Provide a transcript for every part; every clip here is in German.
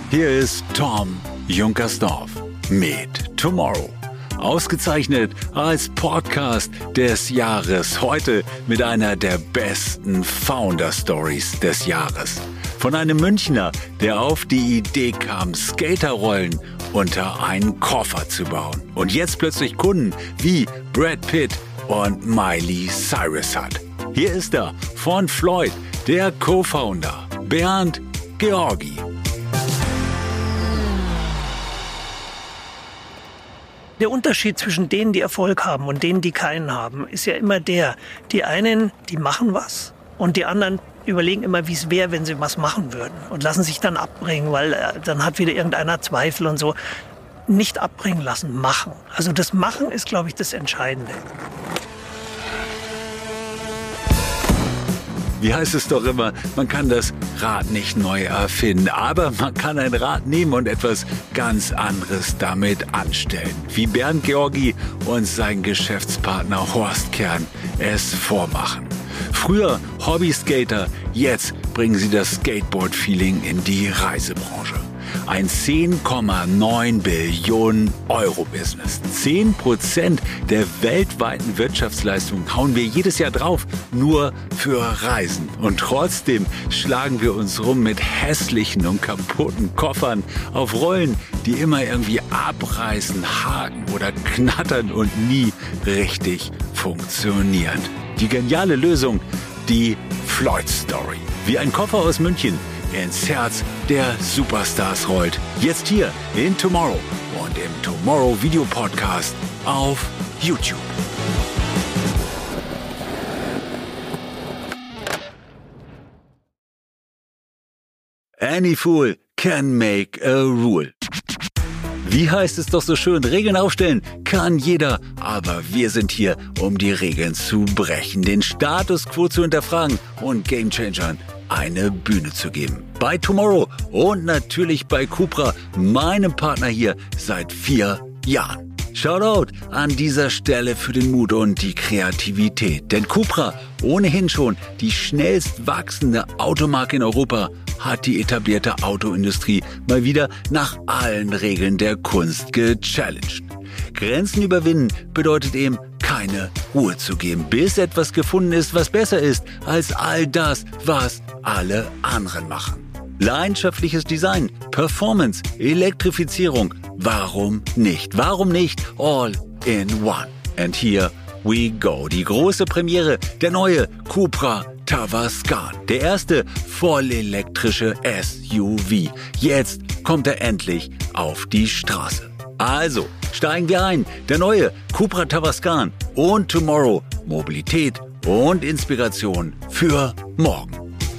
Hier ist Tom Junkersdorf mit Tomorrow. Ausgezeichnet als Podcast des Jahres. Heute mit einer der besten Founder-Stories des Jahres. Von einem Münchner, der auf die Idee kam, Skaterrollen unter einen Koffer zu bauen. Und jetzt plötzlich Kunden wie Brad Pitt und Miley Cyrus hat. Hier ist er von Floyd, der Co-Founder, Bernd Georgi. Der Unterschied zwischen denen, die Erfolg haben und denen, die keinen haben, ist ja immer der. Die einen, die machen was und die anderen überlegen immer, wie es wäre, wenn sie was machen würden und lassen sich dann abbringen, weil dann hat wieder irgendeiner Zweifel und so. Nicht abbringen lassen, machen. Also das Machen ist, glaube ich, das Entscheidende. Wie heißt es doch immer, man kann das Rad nicht neu erfinden, aber man kann ein Rad nehmen und etwas ganz anderes damit anstellen. Wie Bernd Georgi und sein Geschäftspartner Horst Kern es vormachen. Früher Hobbyskater, jetzt bringen sie das Skateboard-Feeling in die Reisebranche. Ein 10,9 Billionen Euro Business. 10% der weltweiten Wirtschaftsleistung hauen wir jedes Jahr drauf, nur für Reisen. Und trotzdem schlagen wir uns rum mit hässlichen und kaputten Koffern auf Rollen, die immer irgendwie abreißen, haken oder knattern und nie richtig funktionieren. Die geniale Lösung, die Floyd Story. Wie ein Koffer aus München ins Herz der Superstars rollt. Jetzt hier in Tomorrow und im Tomorrow Video Podcast auf YouTube. Any fool can make a rule. Wie heißt es doch so schön, Regeln aufstellen kann jeder, aber wir sind hier, um die Regeln zu brechen, den Status quo zu hinterfragen und Gamechangern eine Bühne zu geben. Bei Tomorrow und natürlich bei Cupra, meinem Partner hier seit 4 Jahren. Shoutout an dieser Stelle für den Mut und die Kreativität, denn Cupra, ohnehin schon die schnellst wachsende Automarke in Europa, hat die etablierte Autoindustrie mal wieder nach allen Regeln der Kunst gechallenged. Grenzen überwinden bedeutet eben, keine Ruhe zu geben, bis etwas gefunden ist, was besser ist als all das, was alle anderen machen. Leidenschaftliches Design, Performance, Elektrifizierung, warum nicht? Warum nicht all in one? And here we go. Die große Premiere, der neue Cupra Tavascan, der erste vollelektrische SUV. Jetzt kommt er endlich auf die Straße. Also, steigen wir ein. Der neue Cupra Tavascan und Tomorrow. Mobilität und Inspiration für morgen.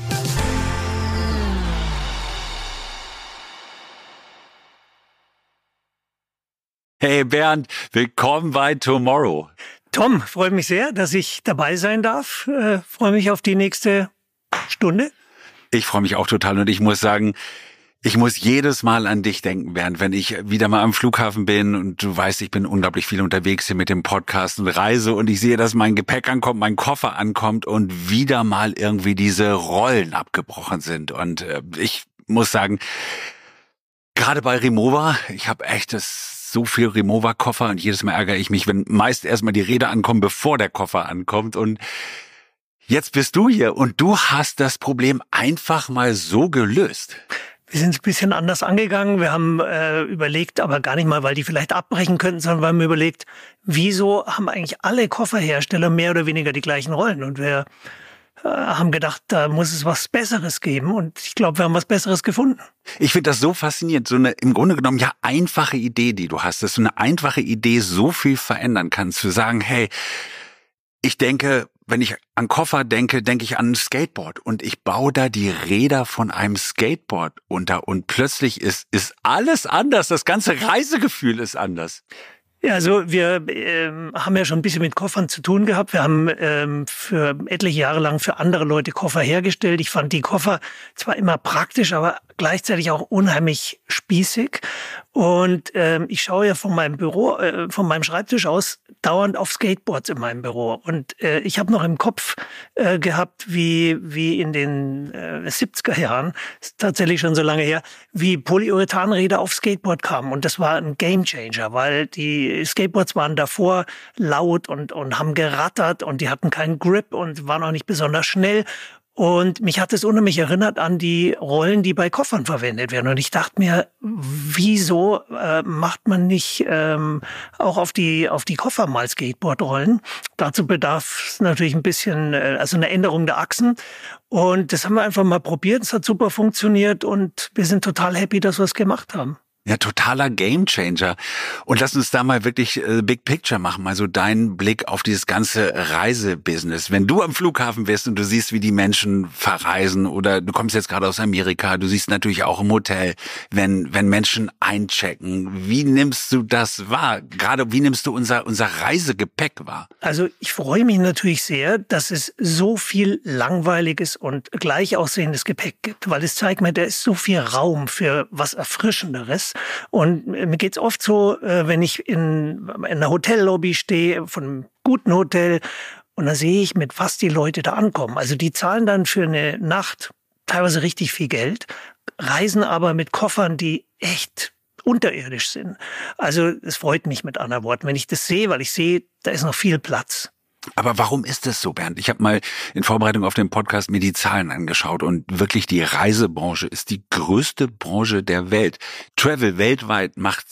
Hey Bernd, willkommen bei Tomorrow. Tom, freue mich sehr, dass ich dabei sein darf. Freue mich auf die nächste Stunde. Ich freue mich auch total und ich muss sagen, ich muss jedes Mal an dich denken, Bernd, wenn ich wieder mal am Flughafen bin und du weißt, ich bin unglaublich viel unterwegs hier mit dem Podcast und reise und ich sehe, dass mein Gepäck ankommt, mein Koffer ankommt und wieder mal irgendwie diese Rollen abgebrochen sind. Und ich muss sagen, gerade bei Rimowa, ich habe echt so viel Rimowa-Koffer und jedes Mal ärgere ich mich, wenn meist erstmal die Räder ankommen, bevor der Koffer ankommt. Und jetzt bist du hier und du hast das Problem einfach mal so gelöst. Wir sind es ein bisschen anders angegangen. Wir haben überlegt, aber gar nicht mal, weil die vielleicht abbrechen könnten, sondern wir haben überlegt, wieso haben eigentlich alle Kofferhersteller mehr oder weniger die gleichen Rollen? Und wir haben gedacht, da muss es was Besseres geben. Und ich glaube, wir haben was Besseres gefunden. Ich finde das so faszinierend. So eine im Grunde genommen ja einfache Idee, die du hast. Dass so eine einfache Idee so viel verändern kann. Zu sagen, hey, ich denke, wenn ich an Koffer denke, denke ich an ein Skateboard. Und ich baue da die Räder von einem Skateboard unter. Und plötzlich ist alles anders. Das ganze Reisegefühl ist anders. Ja, also wir haben ja schon ein bisschen mit Koffern zu tun gehabt. Wir haben für etliche Jahre lang für andere Leute Koffer hergestellt. Ich fand die Koffer zwar immer praktisch, aber gleichzeitig auch unheimlich spießig. Und ich schaue ja von meinem Büro, von meinem Schreibtisch aus dauernd auf Skateboards in meinem Büro. Und ich habe noch im Kopf gehabt, wie in den 70er Jahren, ist tatsächlich schon so lange her, wie Polyurethanräder auf Skateboard kamen. Und das war ein Gamechanger, weil die Skateboards waren davor laut und haben gerattert und die hatten keinen Grip und waren auch nicht besonders schnell. Und mich hat es unheimlich erinnert an die Rollen, die bei Koffern verwendet werden. Und ich dachte mir, wieso macht man nicht auch auf die Koffer mal Skateboardrollen? Dazu bedarf es natürlich ein bisschen, also eine Änderung der Achsen. Und das haben wir einfach mal probiert. Es hat super funktioniert und wir sind total happy, dass wir es gemacht haben. Ja, totaler Gamechanger. Und lass uns da mal wirklich Big Picture machen, mal so deinen Blick auf dieses ganze Reisebusiness. Wenn du am Flughafen bist und du siehst, wie die Menschen verreisen oder du kommst jetzt gerade aus Amerika, du siehst natürlich auch im Hotel, wenn Menschen einchecken. Wie nimmst du das wahr? Gerade wie nimmst du unser Reisegepäck wahr? Also ich freue mich natürlich sehr, dass es so viel langweiliges und gleich aussehendes Gepäck gibt, weil es zeigt mir, da ist so viel Raum für was Erfrischenderes. Und mir geht's oft so, wenn ich in einer Hotellobby stehe, von einem guten Hotel, und da sehe ich, mit was die Leute da ankommen. Also die zahlen dann für eine Nacht teilweise richtig viel Geld, reisen aber mit Koffern, die echt unterirdisch sind. Also es freut mich mit anderen Worten, wenn ich das sehe, weil ich sehe, da ist noch viel Platz. Aber warum ist das so, Bernd? Ich habe mal in Vorbereitung auf den Podcast mir die Zahlen angeschaut und wirklich die Reisebranche ist die größte Branche der Welt. Travel weltweit macht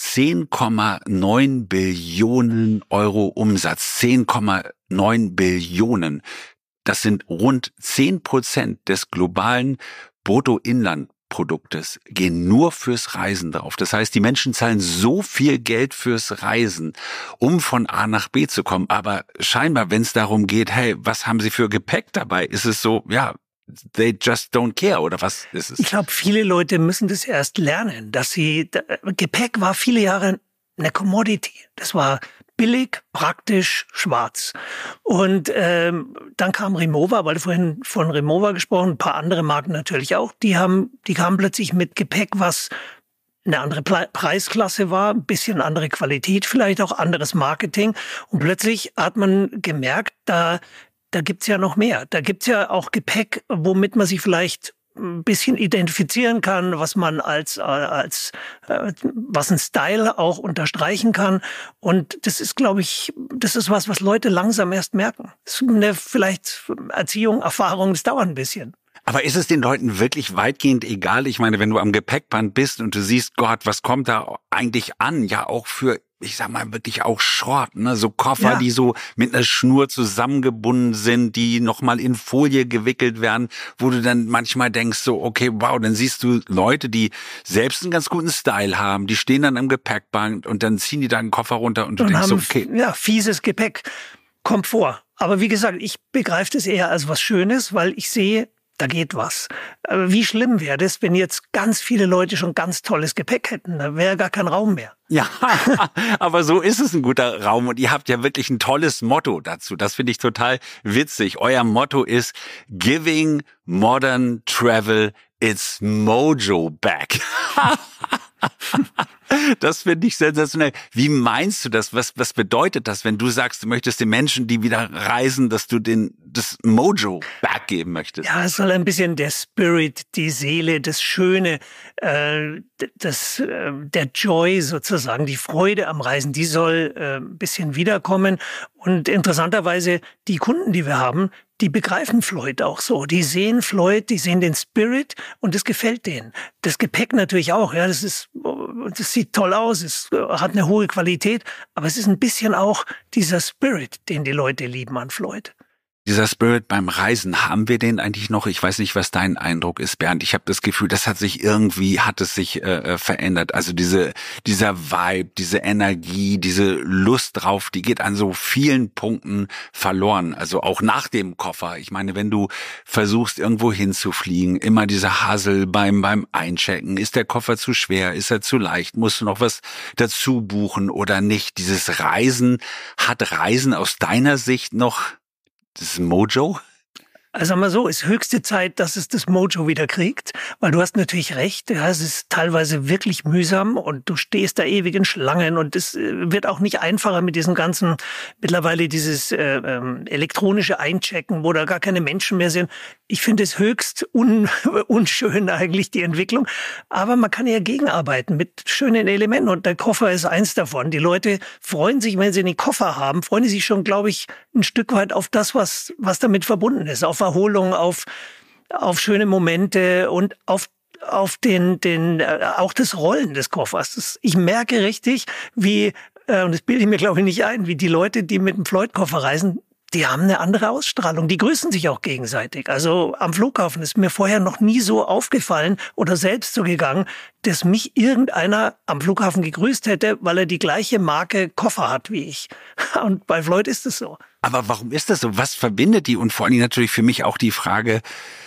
10,9 Billionen Euro Umsatz. 10,9 Billionen. Das sind rund 10% des globalen Bruttoinlandproduktes gehen nur fürs Reisen drauf. Das heißt, die Menschen zahlen so viel Geld fürs Reisen, um von A nach B zu kommen. Aber scheinbar, wenn es darum geht, hey, was haben sie für Gepäck dabei? Ist es so, ja, they just don't care, oder was ist es? Ich glaube, viele Leute müssen das erst lernen, dass Gepäck war viele Jahre eine Commodity. Das war billig, praktisch, schwarz. Und dann kam Rimowa, weil du vorhin von Rimowa gesprochen, ein paar andere Marken natürlich auch, die kamen plötzlich mit Gepäck, was eine andere Preisklasse war, ein bisschen andere Qualität, vielleicht auch anderes Marketing. Und plötzlich hat man gemerkt, da gibt's ja noch mehr. Da gibt's ja auch Gepäck, womit man sich vielleicht ein bisschen identifizieren kann, was man als was ein Style auch unterstreichen kann. Und das ist, glaube ich, das ist was Leute langsam erst merken. Das ist eine vielleicht Erziehung, Erfahrung, das dauert ein bisschen. Aber ist es den Leuten wirklich weitgehend egal? Ich meine, wenn du am Gepäckband bist und du siehst, Gott, was kommt da eigentlich an? Ja, auch für, ich sag mal, wirklich auch Schrott, ne? So Koffer, Ja. die so mit einer Schnur zusammengebunden sind, die nochmal in Folie gewickelt werden, wo du dann manchmal denkst so, okay, wow, dann siehst du Leute, die selbst einen ganz guten Style haben, die stehen dann am Gepäckband und dann ziehen die da einen Koffer runter und du denkst so, okay. Ja, fieses Gepäck kommt vor. Aber wie gesagt, ich begreife das eher als was Schönes, weil ich sehe, da geht was. Aber wie schlimm wäre das, wenn jetzt ganz viele Leute schon ganz tolles Gepäck hätten? Da wäre gar kein Raum mehr. Ja, aber so ist es ein guter Raum und ihr habt ja wirklich ein tolles Motto dazu. Das finde ich total witzig. Euer Motto ist Giving Modern Travel its Mojo back. Das finde ich sensationell. Wie meinst du das? Was bedeutet das, wenn du sagst, du möchtest den Menschen, die wieder reisen, dass du das Mojo back geben möchtest? Ja, es soll ein bisschen der Spirit, die Seele, das Schöne, der Joy sozusagen, die Freude am Reisen, die soll ein bisschen wiederkommen. Und interessanterweise, die Kunden, die wir haben, die begreifen Floyd auch so. Die sehen Floyd, die sehen den Spirit und das gefällt denen. Das Gepäck natürlich auch. Ja, das sieht toll aus, es hat eine hohe Qualität, aber es ist ein bisschen auch dieser Spirit, den die Leute lieben an Floyd. Dieser Spirit beim Reisen, haben wir den eigentlich noch? Ich weiß nicht, was dein Eindruck ist, Bernd. Ich habe das Gefühl, hat es sich verändert. Also dieser Vibe, diese Energie, diese Lust drauf, die geht an so vielen Punkten verloren. Also auch nach dem Koffer. Ich meine, wenn du versuchst, irgendwo hinzufliegen, immer dieser Hassel beim Einchecken. Ist der Koffer zu schwer? Ist er zu leicht? Musst du noch was dazu buchen oder nicht? Dieses Reisen, hat Reisen aus deiner Sicht noch das Mojo? Also sagen wir so, ist höchste Zeit, dass es das Mojo wieder kriegt, weil du hast natürlich recht, ja, es ist teilweise wirklich mühsam und du stehst da ewig in Schlangen und es wird auch nicht einfacher mit diesem ganzen, mittlerweile dieses elektronische Einchecken, wo da gar keine Menschen mehr sind. Ich finde es höchst unschön eigentlich, die Entwicklung, aber man kann ja gegenarbeiten mit schönen Elementen und der Koffer ist eins davon. Die Leute freuen sich, wenn sie den Koffer haben, freuen sie sich schon, glaube ich, ein Stück weit auf das, was damit verbunden ist, auf Erholung, auf schöne Momente und auf auch das Rollen des Koffers. Ich merke richtig, wie, und das bilde ich mir glaube ich nicht ein, wie die Leute, die mit dem Floyd-Koffer reisen, die haben eine andere Ausstrahlung. Die grüßen sich auch gegenseitig. Also am Flughafen ist mir vorher noch nie so aufgefallen oder selbst so gegangen, dass mich irgendeiner am Flughafen gegrüßt hätte, weil er die gleiche Marke Koffer hat wie ich. Und bei Floyd ist es so. Aber warum ist das so? Was verbindet die? Und vor allem natürlich für mich auch die Frage,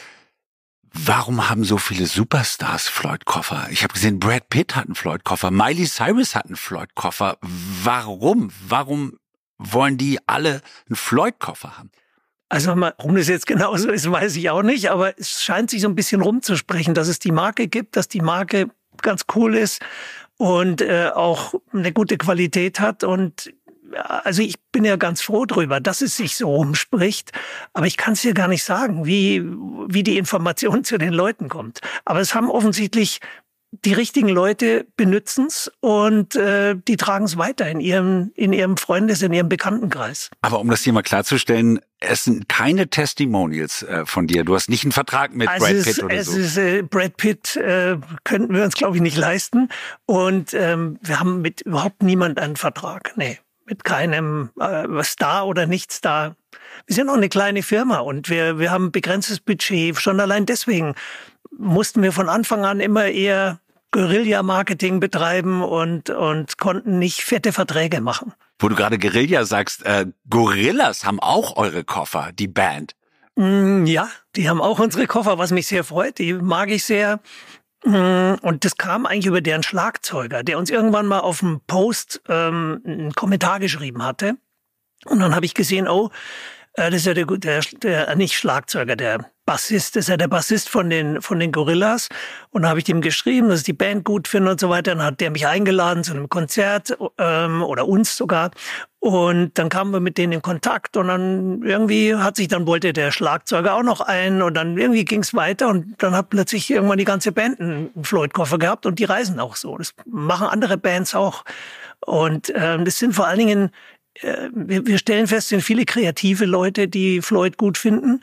warum haben so viele Superstars Floyd-Koffer? Ich habe gesehen, Brad Pitt hat einen Floyd-Koffer, Miley Cyrus hat einen Floyd-Koffer. Warum? Warum wollen die alle einen Floyd-Koffer haben? Also warum das jetzt genauso ist, weiß ich auch nicht. Aber es scheint sich so ein bisschen rumzusprechen, dass es die Marke gibt, dass die Marke ganz cool ist und auch eine gute Qualität hat. Und also ich bin ja ganz froh drüber, dass es sich so rumspricht, aber ich kann es dir gar nicht sagen, wie die Information zu den Leuten kommt. Aber es haben offensichtlich die richtigen Leute benützen's und die tragen es weiter in ihrem Freundes-, in ihrem Bekanntenkreis. Aber um das hier mal klarzustellen, es sind keine Testimonials von dir. Du hast nicht einen Vertrag mit Brad Pitt oder so. Brad Pitt könnten wir uns, glaube ich, nicht leisten. Und wir haben mit überhaupt niemand einen Vertrag. Nee. Mit keinem Star oder Nicht-Star. Wir sind auch eine kleine Firma und wir haben begrenztes Budget. Schon allein deswegen mussten wir von Anfang an immer eher Guerilla-Marketing betreiben und konnten nicht fette Verträge machen. Wo du gerade Guerilla sagst, Gorillaz haben auch eure Koffer, die Band. Ja, die haben auch unsere Koffer, was mich sehr freut. Die mag ich sehr. Und das kam eigentlich über deren Schlagzeuger, der uns irgendwann mal auf dem Post einen Kommentar geschrieben hatte. Und dann habe ich gesehen, das ist ja der nicht Schlagzeuger, der Bassist, das ist ja der Bassist von den Gorillaz. Und dann habe ich dem geschrieben, dass ich die Band gut finde und so weiter. Dann hat der mich eingeladen zu einem Konzert oder uns sogar. Und dann kamen wir mit denen in Kontakt und dann irgendwie wollte der Schlagzeuger auch noch ein und dann irgendwie ging es weiter und dann hat plötzlich irgendwann die ganze Band einen Floyd-Koffer gehabt und die reisen auch so. Das machen andere Bands auch. Und das sind vor allen Dingen wir stellen fest, es sind viele kreative Leute, die Floyd gut finden.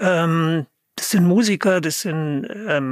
Das sind Musiker, das sind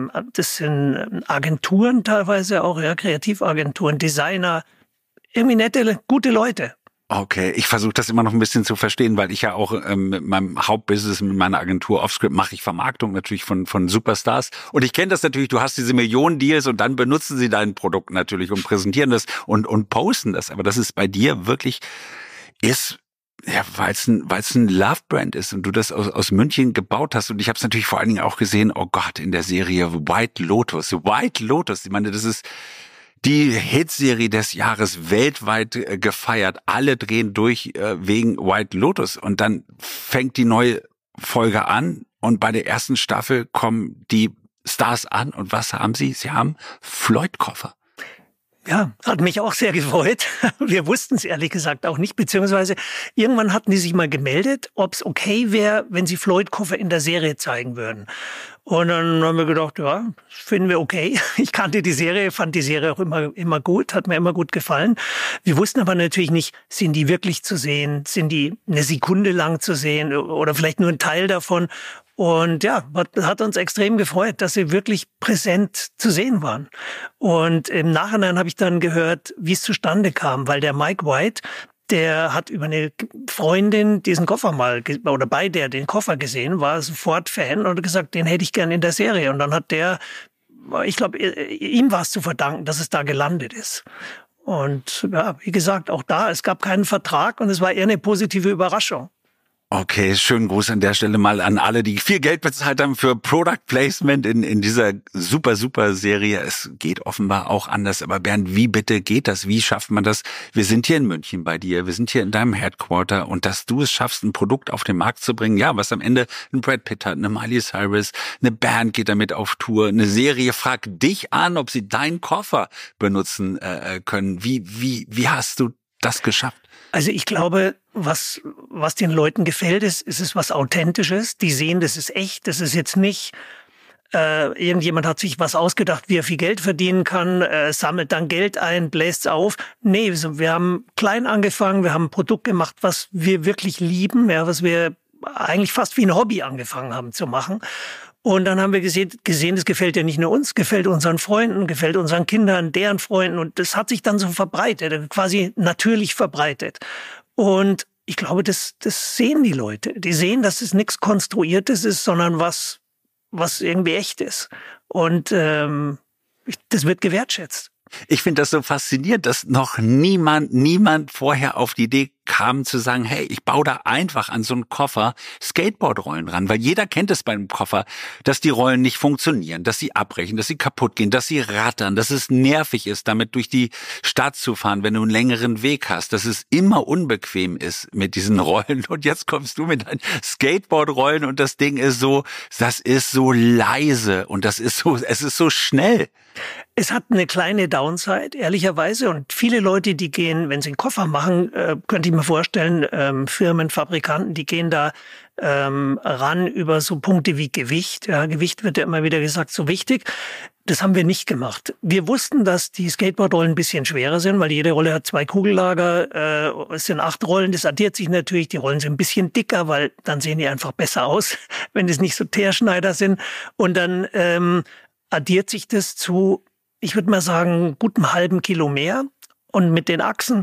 Agenturen teilweise auch, ja, Kreativagenturen, Designer, irgendwie nette, gute Leute. Okay, ich versuche das immer noch ein bisschen zu verstehen, weil ich ja auch mit meinem Hauptbusiness, mit meiner Agentur Offscript mache ich Vermarktung natürlich von Superstars. Und ich kenne das natürlich, du hast diese Millionen Deals und dann benutzen sie dein Produkt natürlich und präsentieren das und posten das. Aber das ist bei dir wirklich ist, ja, weil es ein Love-Brand ist und du das aus München gebaut hast. Und ich habe es natürlich vor allen Dingen auch gesehen, oh Gott, in der Serie White Lotus. White Lotus, ich meine, das ist die Hitserie des Jahres, weltweit gefeiert. Alle drehen durch wegen White Lotus. Und dann fängt die neue Folge an und bei der ersten Staffel kommen die Stars an. Und was haben sie? Sie haben Floyd-Koffer. Ja, hat mich auch sehr gefreut. Wir wussten es ehrlich gesagt auch nicht, beziehungsweise irgendwann hatten die sich mal gemeldet, ob es okay wäre, wenn sie Floyd-Koffer in der Serie zeigen würden. Und dann haben wir gedacht, ja, finden wir okay. Ich kannte die Serie, fand die Serie auch immer gut, hat mir immer gut gefallen. Wir wussten aber natürlich nicht, sind die wirklich zu sehen, sind die eine Sekunde lang zu sehen oder vielleicht nur ein Teil davon. Und ja, hat uns extrem gefreut, dass sie wirklich präsent zu sehen waren. Und im Nachhinein habe ich dann gehört, wie es zustande kam, weil der Mike White, der hat über eine Freundin diesen Koffer oder bei der den Koffer gesehen, war sofort Fan und hat gesagt, den hätte ich gern in der Serie. Und dann hat ich glaube, ihm war es zu verdanken, dass es da gelandet ist. Und ja, wie gesagt, auch da, es gab keinen Vertrag und es war eher eine positive Überraschung. Okay, schönen Gruß an der Stelle mal an alle, die viel Geld bezahlt haben für Product Placement in dieser super, super Serie. Es geht offenbar auch anders. Aber Bernd, wie bitte geht das? Wie schafft man das? Wir sind hier in München bei dir. Wir sind hier in deinem Headquarter. Und dass du es schaffst, ein Produkt auf den Markt zu bringen, ja, was am Ende ein Brad Pitt hat, eine Miley Cyrus, eine Band geht damit auf Tour, eine Serie fragt dich an, ob sie deinen Koffer benutzen können. Wie hast du das geschafft? Also ich glaube, was den Leuten gefällt, ist es was Authentisches. Die sehen, das ist echt. Das ist jetzt nicht, irgendjemand hat sich was ausgedacht, wie er viel Geld verdienen kann, sammelt dann Geld ein, bläst's auf. Nee, wir haben klein angefangen, wir haben ein Produkt gemacht, was wir wirklich lieben, ja, was wir eigentlich fast wie ein Hobby angefangen haben zu machen. Und dann haben wir gesehen, das gefällt ja nicht nur uns, gefällt unseren Freunden, gefällt unseren Kindern, deren Freunden. Und das hat sich dann so verbreitet, quasi natürlich verbreitet. Und ich glaube, das sehen die Leute. Die sehen, dass es nichts Konstruiertes ist, sondern was irgendwie echt ist. Und das wird gewertschätzt. Ich finde das so faszinierend, dass noch niemand vorher auf die Idee kam zu sagen, hey, ich baue da einfach an so einen Koffer Skateboardrollen ran, weil jeder kennt es beim Koffer, dass die Rollen nicht funktionieren, dass sie abbrechen, dass sie kaputt gehen, dass sie rattern, dass es nervig ist, damit durch die Stadt zu fahren, wenn du einen längeren Weg hast, dass es immer unbequem ist mit diesen Rollen. Und jetzt kommst du mit deinen Skateboardrollen und das Ding ist so, das ist so leise und es ist so schnell. Es hat eine kleine Downside, ehrlicherweise. Und viele Leute, die gehen, wenn sie einen Koffer machen, könnte ich mir vorstellen, Firmen, Fabrikanten, die gehen da ran über so Punkte wie Gewicht. Ja, Gewicht wird ja immer wieder gesagt, so wichtig. Das haben wir nicht gemacht. Wir wussten, dass die Skateboardrollen ein bisschen schwerer sind, weil jede Rolle hat 2 Kugellager. Es sind 8 Rollen. Das addiert sich natürlich. Die Rollen sind ein bisschen dicker, weil dann sehen die einfach besser aus, wenn es nicht so Teerschneider sind. Und dann addiert sich das zu, ich würde mal sagen, gutem halben Kilo mehr. Und mit den Achsen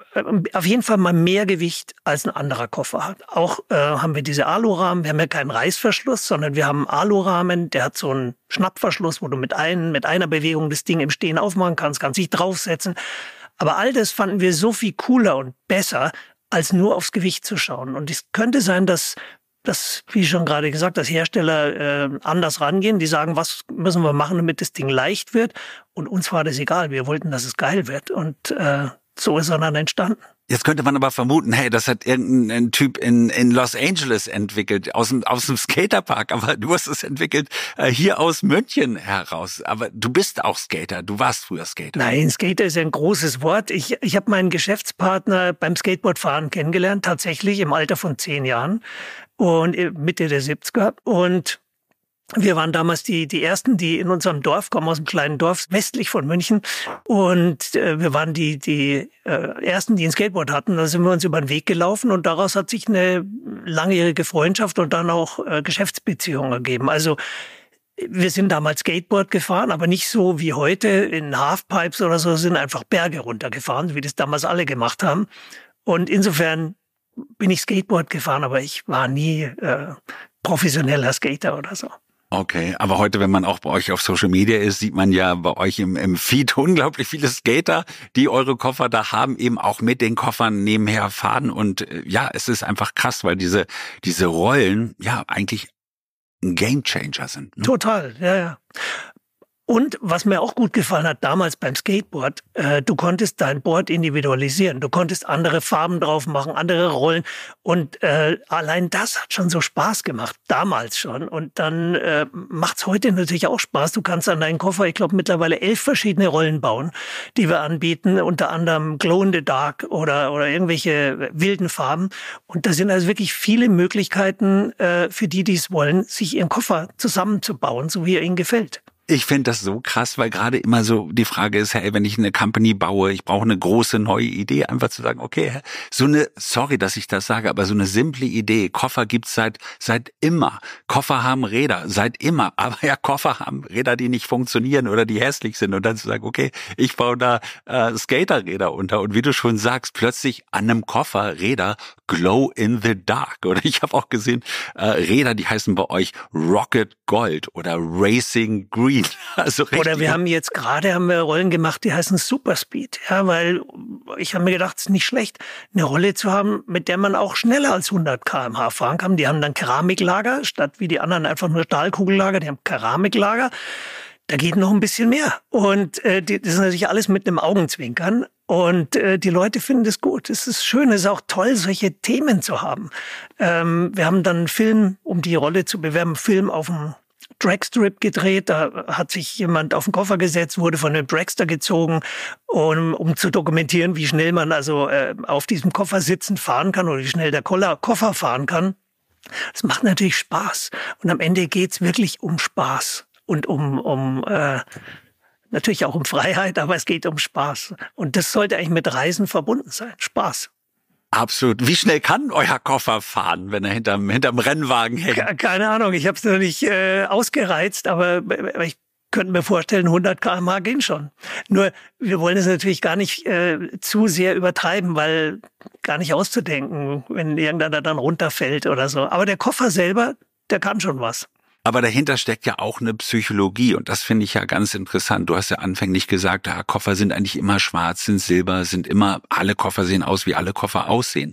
auf jeden Fall mal mehr Gewicht als ein anderer Koffer hat. Auch haben wir diese Alurahmen. Wir haben ja keinen Reißverschluss, sondern wir haben einen Alurahmen, der hat so einen Schnappverschluss, wo du mit einer Bewegung das Ding im Stehen aufmachen kannst dich draufsetzen. Aber all das fanden wir so viel cooler und besser, als nur aufs Gewicht zu schauen. Und es könnte sein, dass wie schon gerade gesagt, dass Hersteller anders rangehen. Die sagen, was müssen wir machen, damit das Ding leicht wird? Und uns war das egal. Wir wollten, dass es geil wird. Und so ist er dann entstanden. Jetzt könnte man aber vermuten, hey, das hat irgendein Typ in Los Angeles entwickelt, aus dem Skaterpark. Aber du hast es entwickelt hier aus München heraus. Aber du bist auch Skater. Du warst früher Skater. Nein, Skater ist ein großes Wort. Ich habe meinen Geschäftspartner beim Skateboardfahren kennengelernt, tatsächlich im Alter von 10 Jahren. Und Mitte der 70er. Und wir waren damals die Ersten, die in unserem Dorf kommen, aus einem kleinen Dorf westlich von München. Und wir waren die Ersten, die ein Skateboard hatten. Da sind wir uns über den Weg gelaufen und daraus hat sich eine langjährige Freundschaft und dann auch Geschäftsbeziehungen ergeben. Also wir sind damals Skateboard gefahren, aber nicht so wie heute in Halfpipes oder so, sind einfach Berge runtergefahren, wie das damals alle gemacht haben. Und insofern bin ich Skateboard gefahren, aber ich war nie professioneller Skater oder so. Okay, aber heute, wenn man auch bei euch auf Social Media ist, sieht man ja bei euch im Feed unglaublich viele Skater, die eure Koffer da haben, eben auch mit den Koffern nebenher fahren. Und ja, es ist einfach krass, weil diese Rollen ja eigentlich ein Gamechanger sind. Ne? Total, ja. Und was mir auch gut gefallen hat damals beim Skateboard, du konntest dein Board individualisieren. Du konntest andere Farben drauf machen, andere Rollen. Und allein das hat schon so Spaß gemacht, damals schon. Und dann macht's heute natürlich auch Spaß. Du kannst an deinen Koffer, ich glaube, mittlerweile 11 verschiedene Rollen bauen, die wir anbieten. Unter anderem Glow in the Dark oder irgendwelche wilden Farben. Und da sind also wirklich viele Möglichkeiten für die es wollen, sich ihren Koffer zusammenzubauen, so wie er ihnen gefällt. Ich finde das so krass, weil gerade immer so die Frage ist, hey, wenn ich eine Company baue, ich brauche eine große neue Idee, einfach zu sagen, okay, sorry, dass ich das sage, aber so eine simple Idee, Koffer gibt's seit immer. Koffer haben Räder, seit immer. Aber ja, Koffer haben Räder, die nicht funktionieren oder die hässlich sind. Und dann zu sagen, okay, ich baue da Skaterräder unter. Und wie du schon sagst, plötzlich an einem Koffer Räder Glow in the Dark. Oder ich habe auch gesehen, Räder, die heißen bei euch Rocket Gold oder Racing Green. Speed. Also richtig. Oder wir haben jetzt gerade Rollen gemacht, die heißen Super Speed. Ja, weil ich habe mir gedacht, es ist nicht schlecht, eine Rolle zu haben, mit der man auch schneller als 100 km/h fahren kann. Die haben dann Keramiklager, statt wie die anderen einfach nur Stahlkugellager, die haben Keramiklager. Da geht noch ein bisschen mehr. Und das ist natürlich alles mit einem Augenzwinkern. Und die Leute finden das gut. Es ist schön, es ist auch toll, solche Themen zu haben. Wir haben dann einen Film, um die Rolle zu bewerben, einen Film auf dem Dragstrip gedreht. Da hat sich jemand auf den Koffer gesetzt, wurde von einem Dragster gezogen, um zu dokumentieren, wie schnell man also auf diesem Koffer sitzend fahren kann oder wie schnell der Koffer fahren kann. Das macht natürlich Spaß. Und am Ende geht's wirklich um Spaß und natürlich auch um Freiheit, aber es geht um Spaß. Und das sollte eigentlich mit Reisen verbunden sein. Spaß. Absolut. Wie schnell kann euer Koffer fahren, wenn er hinterm Rennwagen hängt? Keine Ahnung, ich habe es noch nicht ausgereizt, aber ich könnte mir vorstellen, 100 km/h gehen schon. Nur, wir wollen es natürlich gar nicht zu sehr übertreiben, weil gar nicht auszudenken, wenn irgendeiner dann runterfällt oder so. Aber der Koffer selber, der kann schon was. Aber dahinter steckt ja auch eine Psychologie und das finde ich ja ganz interessant. Du hast ja anfänglich gesagt, Koffer sind eigentlich immer schwarz, sind silber, alle Koffer sehen aus, wie alle Koffer aussehen.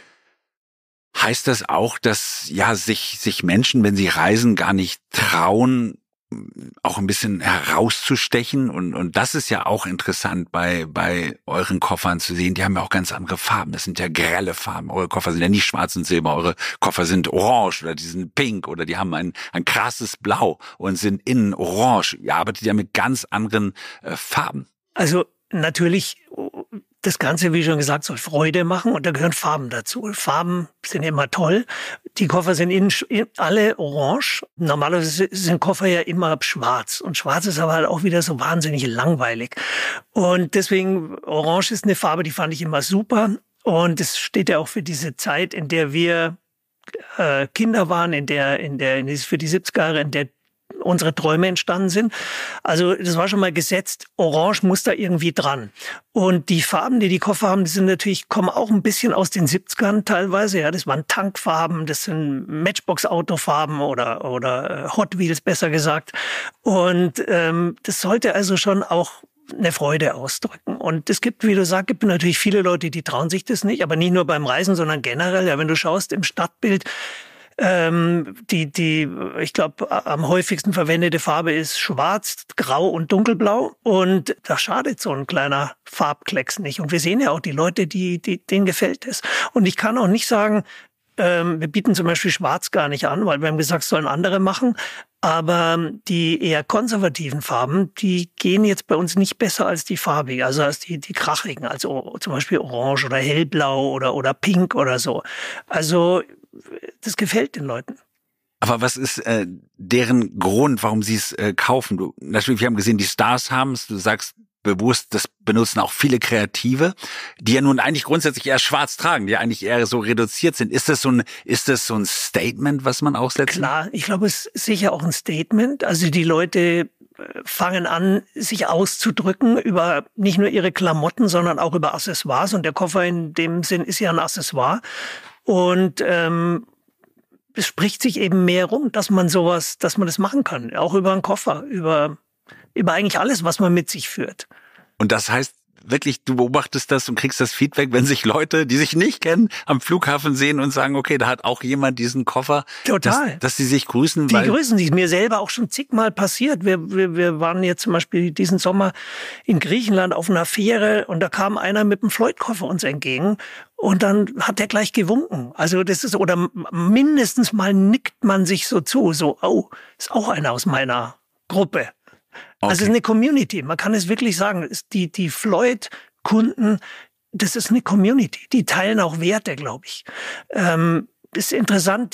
Heißt das auch, dass ja sich Menschen, wenn sie reisen, gar nicht trauen, auch ein bisschen herauszustechen? Und das ist ja auch interessant bei euren Koffern zu sehen. Die haben ja auch ganz andere Farben. Das sind ja grelle Farben. Eure Koffer sind ja nicht schwarz und silber. Eure Koffer sind orange oder die sind pink oder die haben ein krasses Blau und sind innen orange. Ihr arbeitet ja mit ganz anderen Farben. Also natürlich, das Ganze, wie schon gesagt, soll Freude machen und da gehören Farben dazu. Farben sind immer toll. Die Koffer sind innen alle orange. Normalerweise sind Koffer ja immer schwarz. Und schwarz ist aber halt auch wieder so wahnsinnig langweilig. Und deswegen, orange ist eine Farbe, die fand ich immer super. Und es steht ja auch für diese Zeit, in der wir Kinder waren, für die 70er Jahre, in der unsere Träume entstanden sind. Also das war schon mal gesetzt, Orange muss da irgendwie dran. Und die Farben, die Koffer haben, kommen auch ein bisschen aus den 70ern teilweise. Ja, das waren Tankfarben, das sind Matchbox-Autofarben oder Hot Wheels besser gesagt. Und das sollte also schon auch eine Freude ausdrücken. Und es gibt, wie du sagst, natürlich viele Leute, die trauen sich das nicht, aber nicht nur beim Reisen, sondern generell. Ja, wenn du schaust im Stadtbild, ich glaube, am häufigsten verwendete Farbe ist schwarz, grau und dunkelblau. Und da schadet so ein kleiner Farbklecks nicht. Und wir sehen ja auch die Leute, denen gefällt es. Und ich kann auch nicht sagen, wir bieten zum Beispiel schwarz gar nicht an, weil wir haben gesagt, sollen andere machen. Aber die eher konservativen Farben, die gehen jetzt bei uns nicht besser als die farbigen, also als die krachigen, also zum Beispiel orange oder hellblau oder pink oder so. Also das gefällt den Leuten. Aber was ist deren Grund, warum sie es kaufen? Natürlich, wir haben gesehen, die Stars haben es. Du sagst bewusst, das benutzen auch viele Kreative, die ja nun eigentlich grundsätzlich eher schwarz tragen, die eigentlich eher so reduziert sind. Ist das so ein Statement, was man auch setzt? Klar, ich glaube, es ist sicher auch ein Statement. Also die Leute fangen an, sich auszudrücken über nicht nur ihre Klamotten, sondern auch über Accessoires. Und der Koffer in dem Sinn ist ja ein Accessoire. Und es spricht sich eben mehr rum, dass man das machen kann. Auch über einen Koffer, über eigentlich alles, was man mit sich führt. Und das heißt wirklich, du beobachtest das und kriegst das Feedback, wenn sich Leute, die sich nicht kennen, am Flughafen sehen und sagen, okay, da hat auch jemand diesen Koffer. Total. Dass sie sich grüßen. Die grüßen sich. Mir selber auch schon zigmal passiert. Wir waren jetzt zum Beispiel diesen Sommer in Griechenland auf einer Fähre und da kam einer mit einem Floyd-Koffer uns entgegen. Und dann hat der gleich gewunken. Also oder mindestens mal nickt man sich so zu. So, oh, ist auch einer aus meiner Gruppe. Okay. Also es ist eine Community, man kann es wirklich sagen. Die Floyd-Kunden, das ist eine Community. Die teilen auch Werte, glaube ich. Das ist interessant,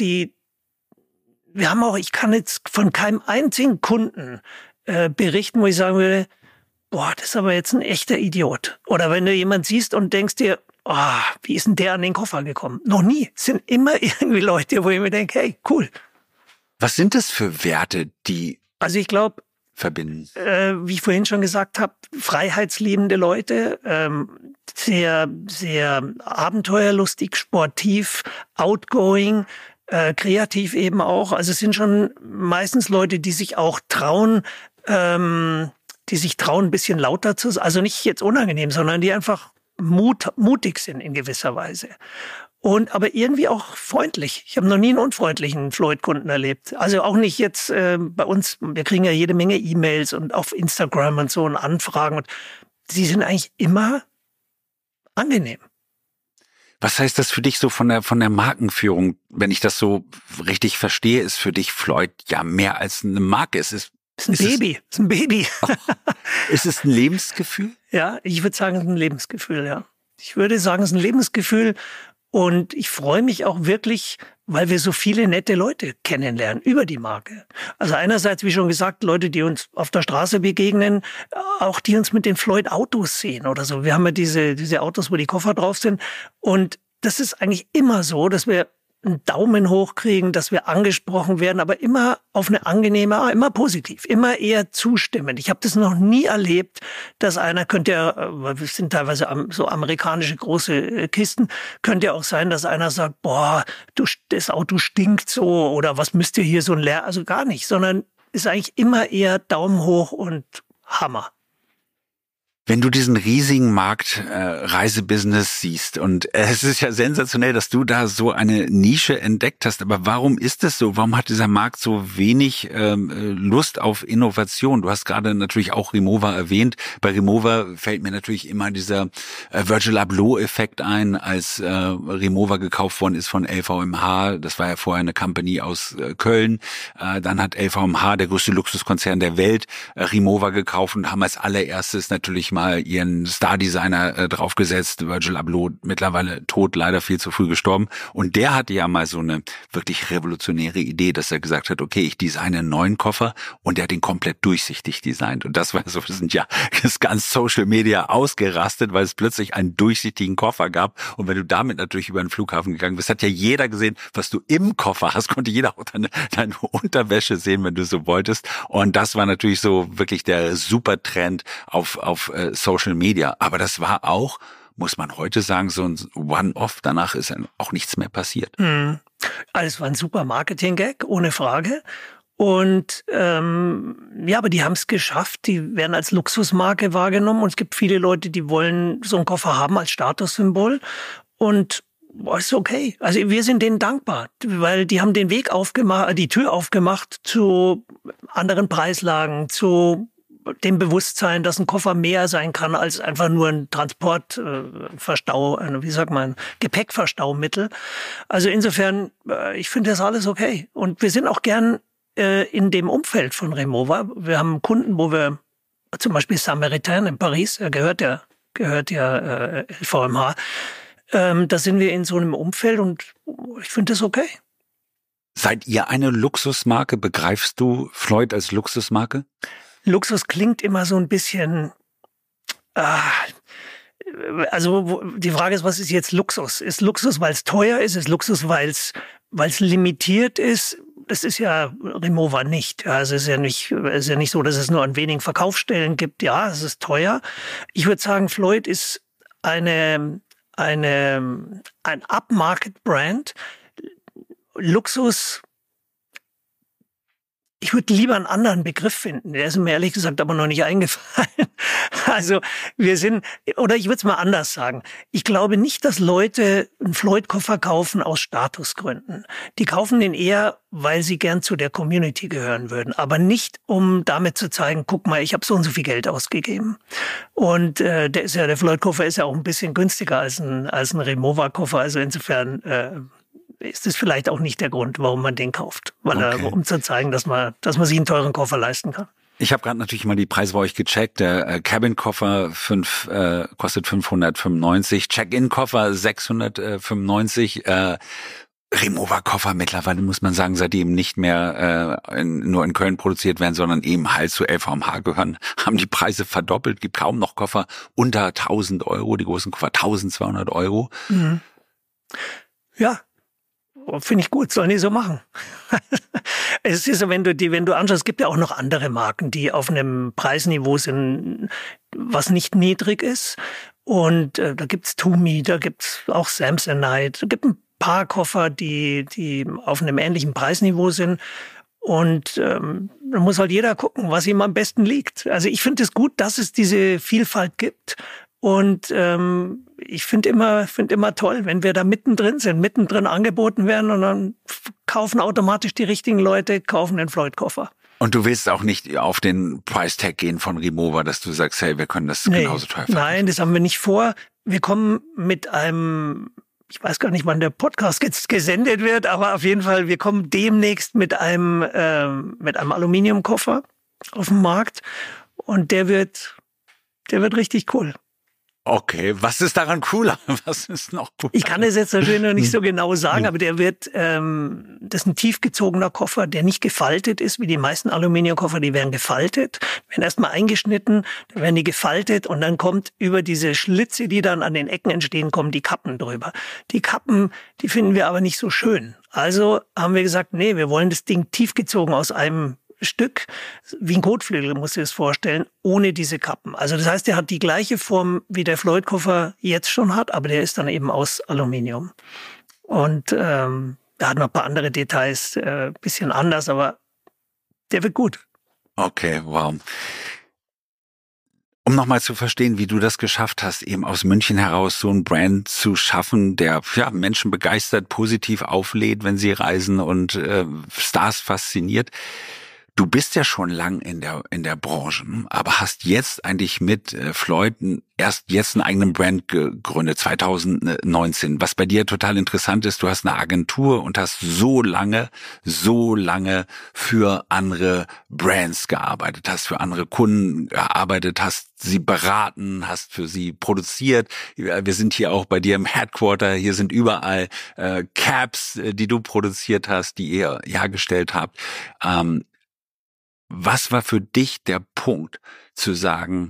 ich kann jetzt von keinem einzigen Kunden berichten, wo ich sagen würde, boah, das ist aber jetzt ein echter Idiot. Oder wenn du jemanden siehst und denkst dir, wie ist denn der an den Koffer gekommen? Noch nie. Es sind immer irgendwie Leute, wo ich mir denke, hey, cool. Was sind das für Werte, die also ich glaube, verbinden? Wie ich vorhin schon gesagt habe, freiheitsliebende Leute, sehr, sehr abenteuerlustig, sportiv, outgoing, kreativ eben auch. Also es sind schon meistens Leute, die sich auch trauen, die sich trauen, ein bisschen lauter zu sein. Also nicht jetzt unangenehm, sondern die einfach mutig sind in gewisser Weise. Aber irgendwie auch freundlich. Ich habe noch nie einen unfreundlichen Floyd-Kunden erlebt. Also auch nicht jetzt bei uns. Wir kriegen ja jede Menge E-Mails und auf Instagram und so und Anfragen. Und sie sind eigentlich immer angenehm. Was heißt das für dich so von der Markenführung? Wenn ich das so richtig verstehe, ist für dich Floyd ja mehr als eine Marke. Es ist ein Baby. Es ist ein Baby. Ist es ein Lebensgefühl? Ja, ich würde sagen, es ist ein Lebensgefühl, ja. Ich würde sagen, es ist ein Lebensgefühl. Und ich freue mich auch wirklich, weil wir so viele nette Leute kennenlernen über die Marke. Also einerseits, wie schon gesagt, Leute, die uns auf der Straße begegnen, auch die uns mit den Floyd-Autos sehen oder so. Wir haben ja diese Autos, wo die Koffer drauf sind. Und das ist eigentlich immer so, dass wir einen Daumen hoch kriegen, dass wir angesprochen werden, aber immer auf eine angenehme, immer positiv, immer eher zustimmend. Ich habe das noch nie erlebt, dass einer wir sind teilweise so amerikanische große Kisten, könnte ja auch sein, dass einer sagt, boah, das Auto stinkt so oder was müsst ihr hier so ein also gar nicht, sondern ist eigentlich immer eher Daumen hoch und Hammer. Wenn du diesen riesigen Markt Reisebusiness siehst und es ist ja sensationell, dass du da so eine Nische entdeckt hast, aber warum ist es so? Warum hat dieser Markt so wenig Lust auf Innovation? Du hast gerade natürlich auch Rimowa erwähnt. Bei Rimowa fällt mir natürlich immer dieser Virgil Abloh-Effekt ein, als Rimowa gekauft worden ist von LVMH. Das war ja vorher eine Company aus Köln. Dann hat LVMH, der größte Luxuskonzern der Welt, Rimowa gekauft und haben als allererstes natürlich mal ihren Star-Designer draufgesetzt. Virgil Abloh, mittlerweile tot, leider viel zu früh gestorben. Und der hatte ja mal so eine wirklich revolutionäre Idee, dass er gesagt hat, okay, ich designe einen neuen Koffer und der hat den komplett durchsichtig designt. Und das war so, wir sind ja das ganz Social Media ausgerastet, weil es plötzlich einen durchsichtigen Koffer gab. Und wenn du damit natürlich über den Flughafen gegangen bist, hat ja jeder gesehen, was du im Koffer hast, konnte jeder auch deine Unterwäsche sehen, wenn du so wolltest. Und das war natürlich so wirklich der Supertrend auf Social Media. Aber das war auch, muss man heute sagen, so ein One-Off. Danach ist auch nichts mehr passiert. Also es war ein super Marketing-Gag, ohne Frage. Und aber die haben es geschafft. Die werden als Luxusmarke wahrgenommen. Und es gibt viele Leute, die wollen so einen Koffer haben als Statussymbol. Und ist okay. Also wir sind denen dankbar, weil die haben den Weg aufgemacht, die Tür aufgemacht zu anderen Preislagen, zu dem Bewusstsein, dass ein Koffer mehr sein kann als einfach nur ein Gepäckverstaumittel. Also insofern, ich finde das alles okay. Und wir sind auch gern in dem Umfeld von Rimowa. Wir haben Kunden, wo wir zum Beispiel Saint-Meritain in Paris, gehört ja LVMH, da sind wir in so einem Umfeld und ich finde das okay. Seid ihr eine Luxusmarke? Begreifst du Floyd als Luxusmarke? Luxus klingt immer so ein bisschen, also die Frage ist, was ist jetzt Luxus? Ist Luxus, weil es teuer ist? Ist Luxus, weil es limitiert ist? Das ist ja Rimowa nicht. Also es ist ja nicht so, dass es nur an wenigen Verkaufsstellen gibt. Ja, es ist teuer. Ich würde sagen, Floyd ist ein Upmarket-Brand. Luxus, ich würde lieber einen anderen Begriff finden. Der ist mir ehrlich gesagt aber noch nicht eingefallen. Also ich würde es mal anders sagen. Ich glaube nicht, dass Leute einen Floyd-Koffer kaufen aus Statusgründen. Die kaufen den eher, weil sie gern zu der Community gehören würden. Aber nicht, um damit zu zeigen, guck mal, ich habe so und so viel Geld ausgegeben. Und der Floyd-Koffer ist ja auch ein bisschen günstiger als ein Rimowa-Koffer. Also insofern ist es vielleicht auch nicht der Grund, warum man den kauft. Um zu zeigen, dass man sich einen teuren Koffer leisten kann. Ich habe gerade natürlich mal die Preise bei euch gecheckt. Der Cabin-Koffer kostet 595, Check-in-Koffer 695, Rimowa-Koffer mittlerweile, muss man sagen, seitdem nicht mehr nur in Köln produziert werden, sondern eben halt zu LVMH gehören, haben die Preise verdoppelt. Gibt kaum noch Koffer unter 1.000 €, die großen Koffer 1.200 €. Mhm. Ja. Finde ich gut, sollen die so machen. Es ist so, wenn du anschaust, es gibt ja auch noch andere Marken, die auf einem Preisniveau sind, was nicht niedrig ist. Und da gibt's Tumi, da gibt's auch Samsonite, da gibt ein paar Koffer, die auf einem ähnlichen Preisniveau sind. Und dann muss halt jeder gucken, was ihm am besten liegt. Also ich finde es gut, dass es diese Vielfalt gibt. Und ich finde immer toll, wenn wir da mittendrin sind, mittendrin angeboten werden und dann kaufen automatisch die richtigen Leute, kaufen den Floyd-Koffer. Und du willst auch nicht auf den Price-Tag gehen von Rimowa, dass du sagst, hey, wir können das genauso teuer verkaufen. Nein, das haben wir nicht vor. Wir kommen mit einem, ich weiß gar nicht, wann der Podcast jetzt gesendet wird, aber auf jeden Fall, wir kommen demnächst mit einem Aluminiumkoffer auf den Markt und der wird richtig cool. Okay, was ist daran cooler? Was ist noch cooler? Ich kann es jetzt natürlich noch nicht so genau sagen, aber der wird, das ist ein tiefgezogener Koffer, der nicht gefaltet ist, wie die meisten Aluminiumkoffer, die werden gefaltet, werden erstmal eingeschnitten, dann werden die gefaltet und dann kommt über diese Schlitze, die dann an den Ecken entstehen, kommen die Kappen drüber. Die Kappen, die finden wir aber nicht so schön. Also haben wir gesagt, nee, wir wollen das Ding tiefgezogen aus einem Stück, wie ein Kotflügel, musst du dir das vorstellen, ohne diese Kappen. Also das heißt, der hat die gleiche Form, wie der Floyd-Koffer jetzt schon hat, aber der ist dann eben aus Aluminium. Und da hat noch ein paar andere Details, bisschen anders, aber der wird gut. Okay, wow. Um nochmal zu verstehen, wie du das geschafft hast, eben aus München heraus so ein Brand zu schaffen, der Menschen begeistert, positiv auflädt, wenn sie reisen und Stars fasziniert. Du bist ja schon lang in der Branche, aber hast jetzt eigentlich mit Floyd erst jetzt einen eigenen Brand gegründet, 2019. Was bei dir total interessant ist, du hast eine Agentur und hast so lange für andere Brands gearbeitet, hast für andere Kunden gearbeitet, hast sie beraten, hast für sie produziert. Wir sind hier auch bei dir im Headquarter, hier sind überall Caps, die du produziert hast, die ihr hergestellt habt. Was war für dich der Punkt, zu sagen,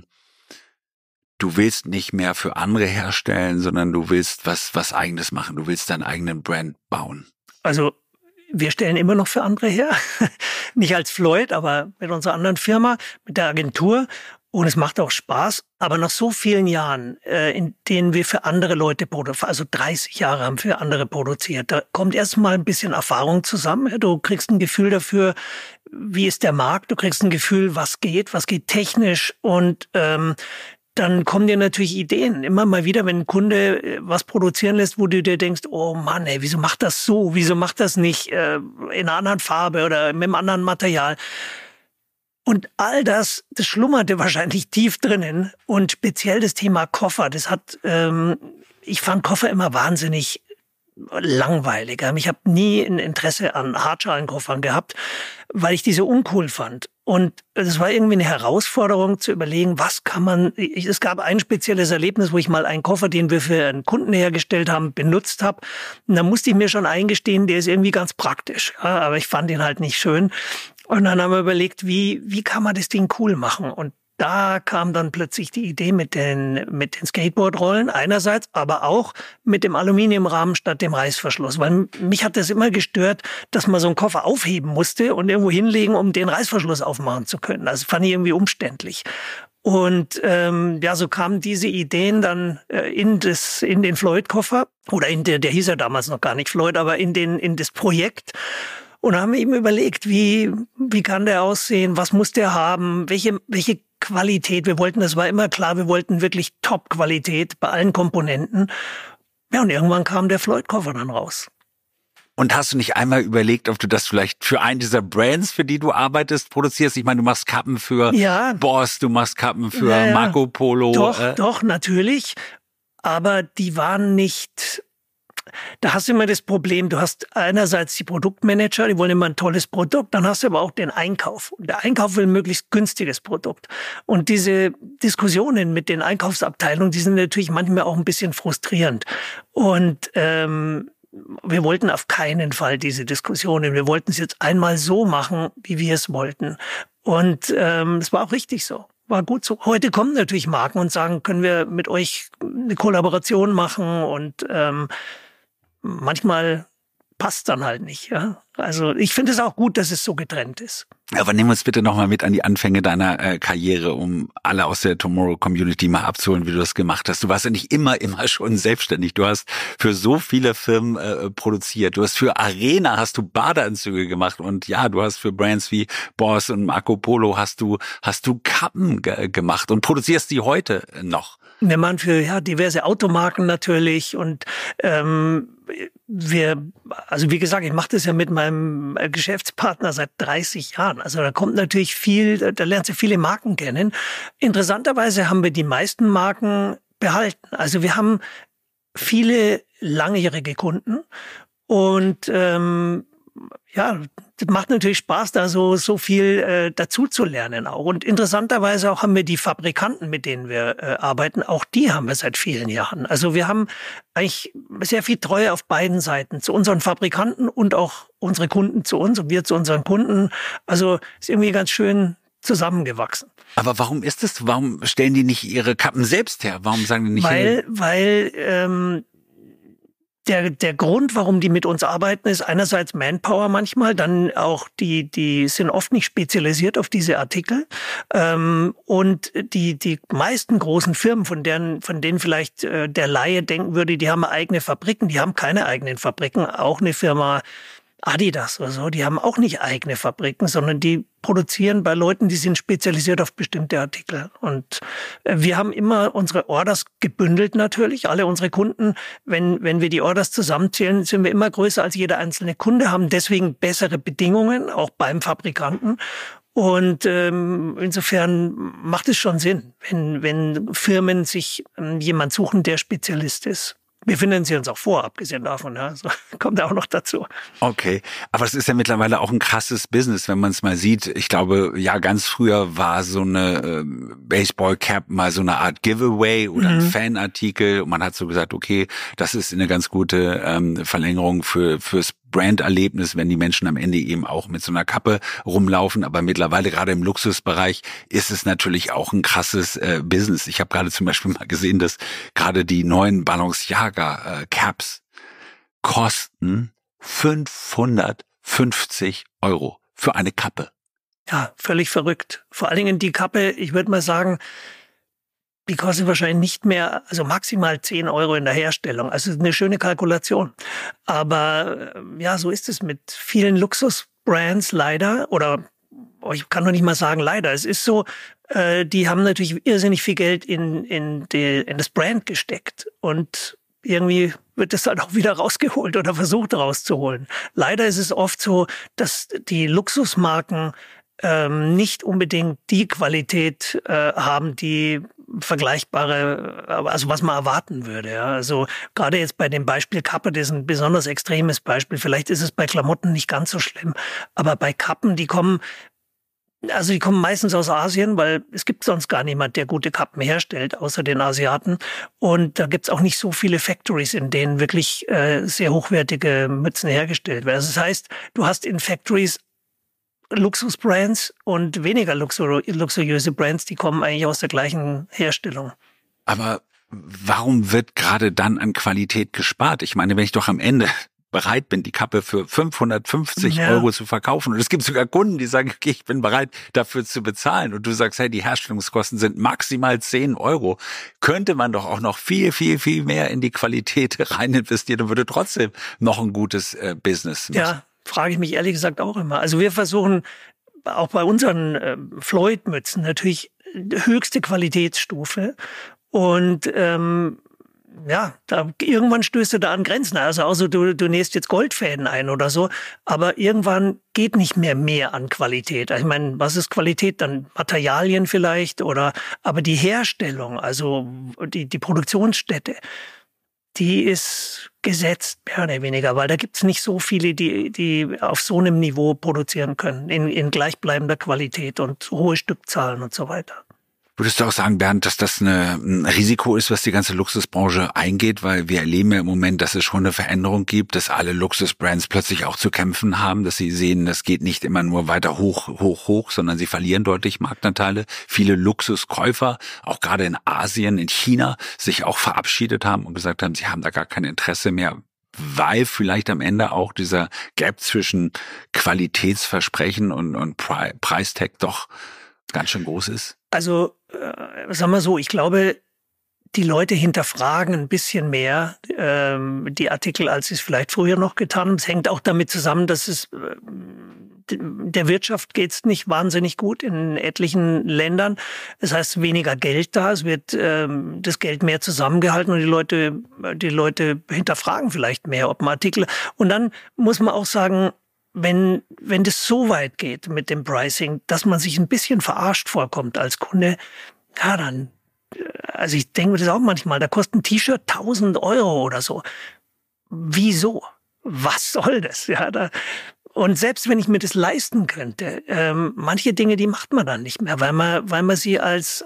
du willst nicht mehr für andere herstellen, sondern du willst was Eigenes machen, du willst deinen eigenen Brand bauen? Also wir stellen immer noch für andere her, nicht als Floyd, aber mit unserer anderen Firma, mit der Agentur. Und es macht auch Spaß, aber nach so vielen Jahren, in denen wir für andere Leute produzieren, also 30 Jahre haben wir für andere produziert, da kommt erstmal ein bisschen Erfahrung zusammen. Du kriegst ein Gefühl dafür, wie ist der Markt, du kriegst ein Gefühl, was geht technisch und dann kommen dir natürlich Ideen. Immer mal wieder, wenn ein Kunde was produzieren lässt, wo du dir denkst, oh Mann, ey, wieso macht das so? Wieso macht das nicht in einer anderen Farbe oder mit einem anderen Material? Und all das schlummerte wahrscheinlich tief drinnen. Und speziell das Thema Koffer, ich fand Koffer immer wahnsinnig langweilig. Ich habe nie ein Interesse an Hartschalenkoffern gehabt, weil ich die so uncool fand. Und es war irgendwie eine Herausforderung zu überlegen, es gab ein spezielles Erlebnis, wo ich mal einen Koffer, den wir für einen Kunden hergestellt haben, benutzt habe. Und da musste ich mir schon eingestehen, der ist irgendwie ganz praktisch. Ja, aber ich fand ihn halt nicht schön. Und dann haben wir überlegt, wie kann man das Ding cool machen? Und da kam dann plötzlich die Idee mit den Skateboardrollen einerseits, aber auch mit dem Aluminiumrahmen statt dem Reißverschluss. Weil mich hat das immer gestört, dass man so einen Koffer aufheben musste und irgendwo hinlegen, um den Reißverschluss aufmachen zu können. Das fand ich irgendwie umständlich. Und so kamen diese Ideen dann in den Floyd-Koffer oder der hieß ja damals noch gar nicht Floyd, aber in das Projekt. Und haben eben überlegt, wie kann der aussehen, was muss der haben, welche Qualität. Das war immer klar, wir wollten wirklich Top-Qualität bei allen Komponenten. Ja, und irgendwann kam der Floyd-Koffer dann raus. Und hast du nicht einmal überlegt, ob du das vielleicht für einen dieser Brands, für die du arbeitest, produzierst? Ich meine, du machst Kappen für Boss, du machst Kappen für Marco Polo. Doch, natürlich. Aber die waren nicht... Da hast du immer das Problem, du hast einerseits die Produktmanager, die wollen immer ein tolles Produkt, dann hast du aber auch den Einkauf. Und der Einkauf will ein möglichst günstiges Produkt. Und diese Diskussionen mit den Einkaufsabteilungen, die sind natürlich manchmal auch ein bisschen frustrierend. Und wir wollten auf keinen Fall diese Diskussionen. Wir wollten es jetzt einmal so machen, wie wir es wollten. Und es war auch richtig so. War gut so. Heute kommen natürlich Marken und sagen, können wir mit euch eine Kollaboration machen und manchmal passt dann halt nicht. Ja? Also ich finde es auch gut, dass es so getrennt ist. Aber nimm uns bitte nochmal mit an die Anfänge deiner Karriere, um alle aus der Tomorrow-Community mal abzuholen, wie du das gemacht hast. Du warst ja nicht immer schon selbstständig. Du hast für so viele Firmen produziert. Du hast für Arena hast du Badeanzüge gemacht und ja, du hast für Brands wie Boss und Marco Polo hast du Kappen gemacht und produzierst die heute noch. Wir machen für diverse Automarken natürlich und also wie gesagt, ich mache das ja mit meinem Geschäftspartner seit 30 Jahren. Also da kommt natürlich viel, da lernst du viele Marken kennen. Interessanterweise haben wir die meisten Marken behalten. Also wir haben viele langjährige Kunden und das macht natürlich Spaß, da so viel dazu zu lernen auch. Und interessanterweise auch haben wir die Fabrikanten, mit denen wir arbeiten, auch die haben wir seit vielen Jahren. Also wir haben eigentlich sehr viel Treue auf beiden Seiten, zu unseren Fabrikanten und auch unsere Kunden zu uns und wir zu unseren Kunden. Also ist irgendwie ganz schön zusammengewachsen. Aber warum ist es? Warum stellen die nicht ihre Kappen selbst her? Warum sagen die nicht? Weil der Grund, warum die mit uns arbeiten, ist einerseits Manpower manchmal, dann auch die sind oft nicht spezialisiert auf diese Artikel. Und die meisten großen Firmen, von denen vielleicht der Laie denken würde, die haben eigene Fabriken, die haben keine eigenen Fabriken. Auch eine Firma Adidas oder so, die haben auch nicht eigene Fabriken, sondern die produzieren bei Leuten, die sind spezialisiert auf bestimmte Artikel. Und wir haben immer unsere Orders gebündelt natürlich, alle unsere Kunden. Wenn wir die Orders zusammenzählen, sind wir immer größer als jeder einzelne Kunde, haben deswegen bessere Bedingungen, auch beim Fabrikanten. Und insofern macht es schon Sinn, wenn Firmen sich jemand suchen, der Spezialist ist. Wir finanzieren uns auch vor, abgesehen davon, ja. So, kommt auch noch dazu. Okay, aber es ist ja mittlerweile auch ein krasses Business, wenn man es mal sieht. Ich glaube, ja, ganz früher war so eine Baseball-Cap mal so eine Art Giveaway oder ein Fanartikel. Und man hat so gesagt, okay, das ist eine ganz gute Verlängerung fürs Branderlebnis, wenn die Menschen am Ende eben auch mit so einer Kappe rumlaufen. Aber mittlerweile, gerade im Luxusbereich, ist es natürlich auch ein krasses Business. Ich habe gerade zum Beispiel mal gesehen, dass gerade die neuen Balenciaga Caps kosten 550 € für eine Kappe. Ja, völlig verrückt. Vor allen Dingen die Kappe, ich würde mal sagen, die kostet wahrscheinlich nicht mehr, also maximal 10 € in der Herstellung. Also eine schöne Kalkulation. Aber ja, so ist es mit vielen Luxusbrands leider. Oder ich kann doch nicht mal sagen leider. Es ist so, die haben natürlich irrsinnig viel Geld in das Brand gesteckt. Und irgendwie wird es dann auch wieder rausgeholt oder versucht rauszuholen. Leider ist es oft so, dass die Luxusmarken nicht unbedingt die Qualität haben, die vergleichbare, also was man erwarten würde. Ja. Also gerade jetzt bei dem Beispiel Kappe, das ist ein besonders extremes Beispiel. Vielleicht ist es bei Klamotten nicht ganz so schlimm, aber bei Kappen, die kommen meistens aus Asien, weil es gibt sonst gar niemand, der gute Kappen herstellt, außer den Asiaten. Und da gibt's auch nicht so viele Factories, in denen wirklich sehr hochwertige Mützen hergestellt werden. Also das heißt, du hast in Factories Luxusbrands und weniger luxuriöse Brands, die kommen eigentlich aus der gleichen Herstellung. Aber warum wird gerade dann an Qualität gespart? Ich meine, wenn ich doch am Ende bereit bin, die Kappe für 550 € zu verkaufen. Und es gibt sogar Kunden, die sagen, okay, ich bin bereit, dafür zu bezahlen. Und du sagst, hey, die Herstellungskosten sind maximal 10 €. Könnte man doch auch noch viel, viel, viel mehr in die Qualität rein investieren und würde trotzdem noch ein gutes Business machen. Ja, frage ich mich ehrlich gesagt auch immer. Also wir versuchen auch bei unseren Floyd-Mützen natürlich höchste Qualitätsstufe. Und irgendwann stößt du da an Grenzen. Also außer du nähst jetzt Goldfäden ein oder so, aber irgendwann geht nicht mehr an Qualität. Ich meine, was ist Qualität? Dann Materialien vielleicht aber die Herstellung, also die Produktionsstätte, die ist gesetzt, mehr oder weniger, weil da gibt's nicht so viele, die auf so einem Niveau produzieren können, in gleichbleibender Qualität und hohe Stückzahlen und so weiter. Würdest du auch sagen, Bernd, dass das ein Risiko ist, was die ganze Luxusbranche eingeht? Weil wir erleben ja im Moment, dass es schon eine Veränderung gibt, dass alle Luxusbrands plötzlich auch zu kämpfen haben, dass sie sehen, das geht nicht immer nur weiter hoch, sondern sie verlieren deutlich Marktanteile. Viele Luxuskäufer, auch gerade in Asien, in China, sich auch verabschiedet haben und gesagt haben, sie haben da gar kein Interesse mehr. weil vielleicht am Ende auch dieser Gap zwischen Qualitätsversprechen und Preistag doch ganz schön groß ist? Also, sagen wir so, ich glaube, die Leute hinterfragen ein bisschen mehr die Artikel, als sie es vielleicht früher noch getan haben. Es hängt auch damit zusammen, dass es der Wirtschaft geht's nicht wahnsinnig gut in etlichen Ländern. Das heißt, weniger Geld da, es wird das Geld mehr zusammengehalten und die Leute hinterfragen vielleicht mehr, ob ein Artikel. Und dann muss man auch sagen, wenn das so weit geht mit dem Pricing, dass man sich ein bisschen verarscht vorkommt als Kunde, ja, dann, also ich denke mir das auch manchmal, da kostet ein T-Shirt 1.000 Euro oder so. Wieso? Was soll das? Ja, und selbst wenn ich mir das leisten könnte, manche Dinge, die macht man dann nicht mehr, weil man sie als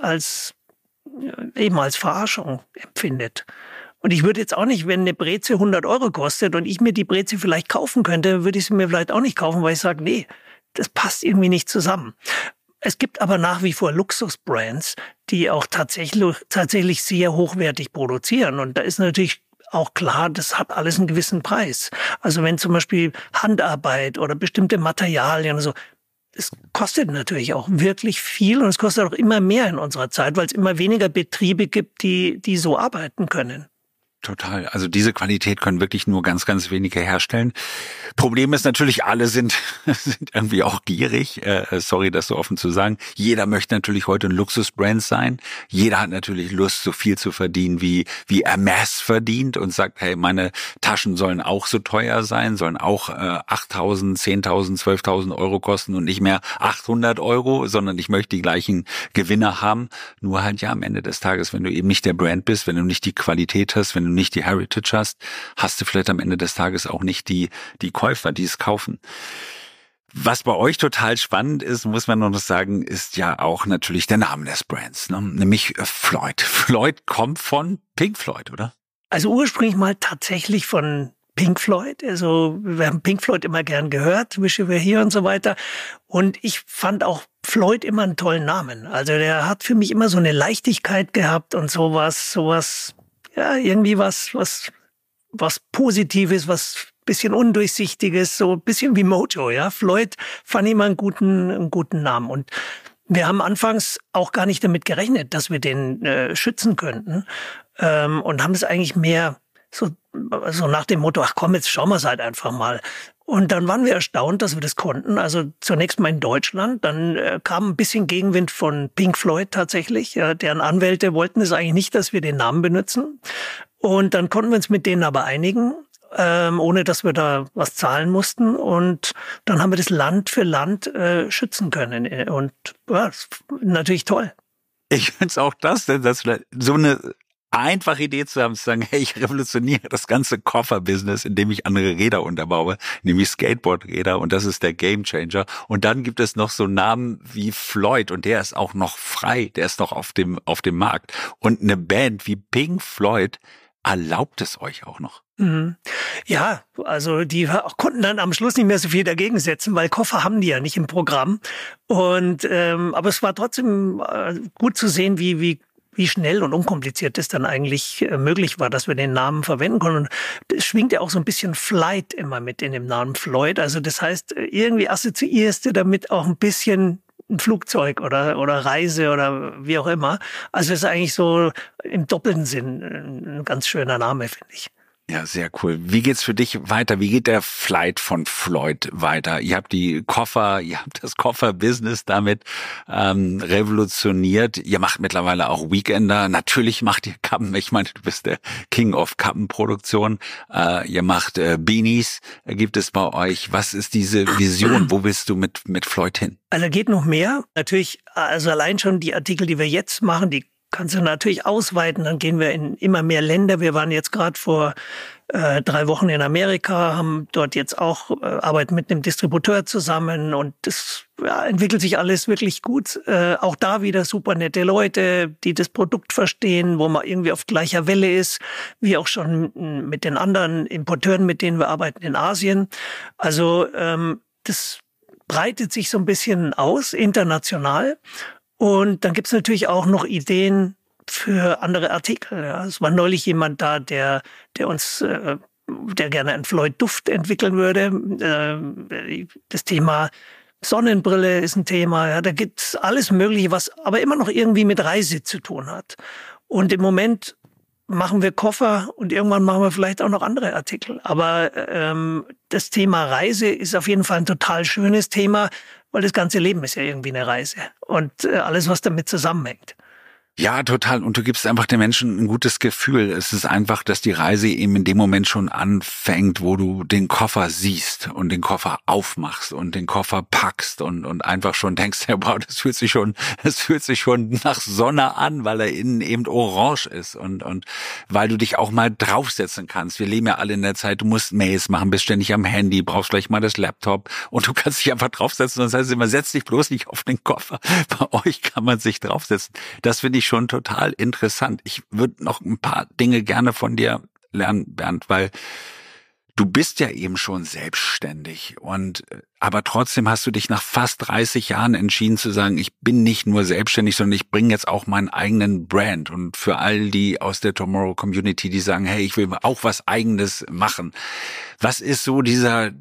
Verarschung empfindet. Und ich würde jetzt auch nicht, wenn eine Breze 100 Euro kostet und ich mir die Breze vielleicht kaufen könnte, würde ich sie mir vielleicht auch nicht kaufen, weil ich sage, nee, das passt irgendwie nicht zusammen. Es gibt aber nach wie vor Luxusbrands, die auch tatsächlich sehr hochwertig produzieren. Und da ist natürlich auch klar, das hat alles einen gewissen Preis. Also wenn zum Beispiel Handarbeit oder bestimmte Materialien und so, es kostet natürlich auch wirklich viel und es kostet auch immer mehr in unserer Zeit, weil es immer weniger Betriebe gibt, die so arbeiten können. Total. Also diese Qualität können wirklich nur ganz, ganz wenige herstellen. Problem ist natürlich, alle sind irgendwie auch gierig. Sorry, das so offen zu sagen. Jeder möchte natürlich heute ein Luxusbrand sein. Jeder hat natürlich Lust, so viel zu verdienen, wie Hermès verdient und sagt, hey, meine Taschen sollen auch so teuer sein, sollen auch 8.000, 10.000, 12.000 Euro kosten und nicht mehr 800 Euro, sondern ich möchte die gleichen Gewinner haben. Nur halt ja am Ende des Tages, wenn du eben nicht der Brand bist, wenn du nicht die Qualität hast, wenn du nicht die Heritage hast du vielleicht am Ende des Tages auch nicht die Käufer, die es kaufen. Was bei euch total spannend ist, muss man noch sagen, ist ja auch natürlich der Name des Brands, ne? Nämlich Floyd. Floyd kommt von Pink Floyd, oder? Also ursprünglich mal tatsächlich von Pink Floyd. Also wir haben Pink Floyd immer gern gehört, Wish You Were Here und so weiter. Und ich fand auch Floyd immer einen tollen Namen. Also der hat für mich immer so eine Leichtigkeit gehabt und sowas, ja, irgendwie was Positives, was bisschen Undurchsichtiges, so ein bisschen wie Mojo, ja. Floyd fand ich immer einen guten Namen. Und wir haben anfangs auch gar nicht damit gerechnet, dass wir den schützen könnten. Und haben es eigentlich mehr so nach dem Motto, ach komm, jetzt schauen wir es halt einfach mal. Und dann waren wir erstaunt, dass wir das konnten. Also zunächst mal in Deutschland, dann kam ein bisschen Gegenwind von Pink Floyd tatsächlich. Ja, deren Anwälte wollten es eigentlich nicht, dass wir den Namen benutzen. Und dann konnten wir uns mit denen aber einigen, ohne dass wir da was zahlen mussten. Und dann haben wir das Land für Land schützen können. Und ja, das ist natürlich toll. Ich finde es auch das so eine einfache Idee zu haben, zu sagen, hey, ich revolutioniere das ganze Kofferbusiness, indem ich andere Räder unterbaue, nämlich Skateboardräder, und das ist der Gamechanger. Und dann gibt es noch so Namen wie Floyd und der ist auch noch frei, der ist noch auf dem Markt. Und eine Band wie Pink Floyd erlaubt es euch auch noch. Ja, also die konnten dann am Schluss nicht mehr so viel dagegen setzen, weil Koffer haben die ja nicht im Programm. Und aber es war trotzdem gut zu sehen, wie schnell und unkompliziert es dann eigentlich möglich war, dass wir den Namen verwenden konnten. Und es schwingt ja auch so ein bisschen Flight immer mit in dem Namen Floyd. Also das heißt, irgendwie assoziierst du damit auch ein bisschen ein Flugzeug oder Reise oder wie auch immer. Also es ist eigentlich so im doppelten Sinn ein ganz schöner Name, finde ich. Ja, sehr cool. Wie geht's für dich weiter? Wie geht der Flight von Floyd weiter? Ihr habt die Koffer, ihr habt das Kofferbusiness damit revolutioniert. Ihr macht mittlerweile auch Weekender. Natürlich macht ihr Kappen. Ich meine, du bist der King of Kappenproduktion. Ihr macht Beanies. Gibt es bei euch? Was ist diese Vision? Wo willst du mit Floyd hin? Also geht noch mehr. Natürlich, also allein schon die Artikel, die wir jetzt machen, die kannst du natürlich ausweiten, dann gehen wir in immer mehr Länder. Wir waren jetzt gerade vor 3 Wochen in Amerika, haben dort jetzt auch arbeiten mit einem Distributeur zusammen und das entwickelt sich alles wirklich gut. Auch da wieder super nette Leute, die das Produkt verstehen, wo man irgendwie auf gleicher Welle ist, wie auch schon mit den anderen Importeuren, mit denen wir arbeiten in Asien. Also das breitet sich so ein bisschen aus, international. Und dann gibt's natürlich auch noch Ideen für andere Artikel. Ja. Es war neulich jemand da, der uns der gerne einen Floyd-Duft entwickeln würde. Das Thema Sonnenbrille ist ein Thema. Ja, da gibt's alles Mögliche, was aber immer noch irgendwie mit Reise zu tun hat. Und im Moment machen wir Koffer und irgendwann machen wir vielleicht auch noch andere Artikel. Aber das Thema Reise ist auf jeden Fall ein total schönes Thema, weil das ganze Leben ist ja irgendwie eine Reise und alles, was damit zusammenhängt. Ja, total. Und du gibst einfach den Menschen ein gutes Gefühl. Es ist einfach, dass die Reise eben in dem Moment schon anfängt, wo du den Koffer siehst und den Koffer aufmachst und den Koffer packst und einfach schon denkst, ja, wow, das fühlt sich schon nach Sonne an, weil er innen eben orange ist und weil du dich auch mal draufsetzen kannst. Wir leben ja alle in der Zeit, du musst Mails machen, bist ständig am Handy, brauchst gleich mal das Laptop und du kannst dich einfach draufsetzen. Das heißt immer, setz dich bloß nicht auf den Koffer. Bei euch kann man sich draufsetzen. Das finde ich schon total interessant. Ich würde noch ein paar Dinge gerne von dir lernen, Bernd, weil du bist ja eben schon selbstständig aber trotzdem hast du dich nach fast 30 Jahren entschieden zu sagen, ich bin nicht nur selbstständig, sondern ich bringe jetzt auch meinen eigenen Brand. Und für all die aus der Tomorrow Community, die sagen, hey, ich will auch was Eigenes machen. Was ist so dieser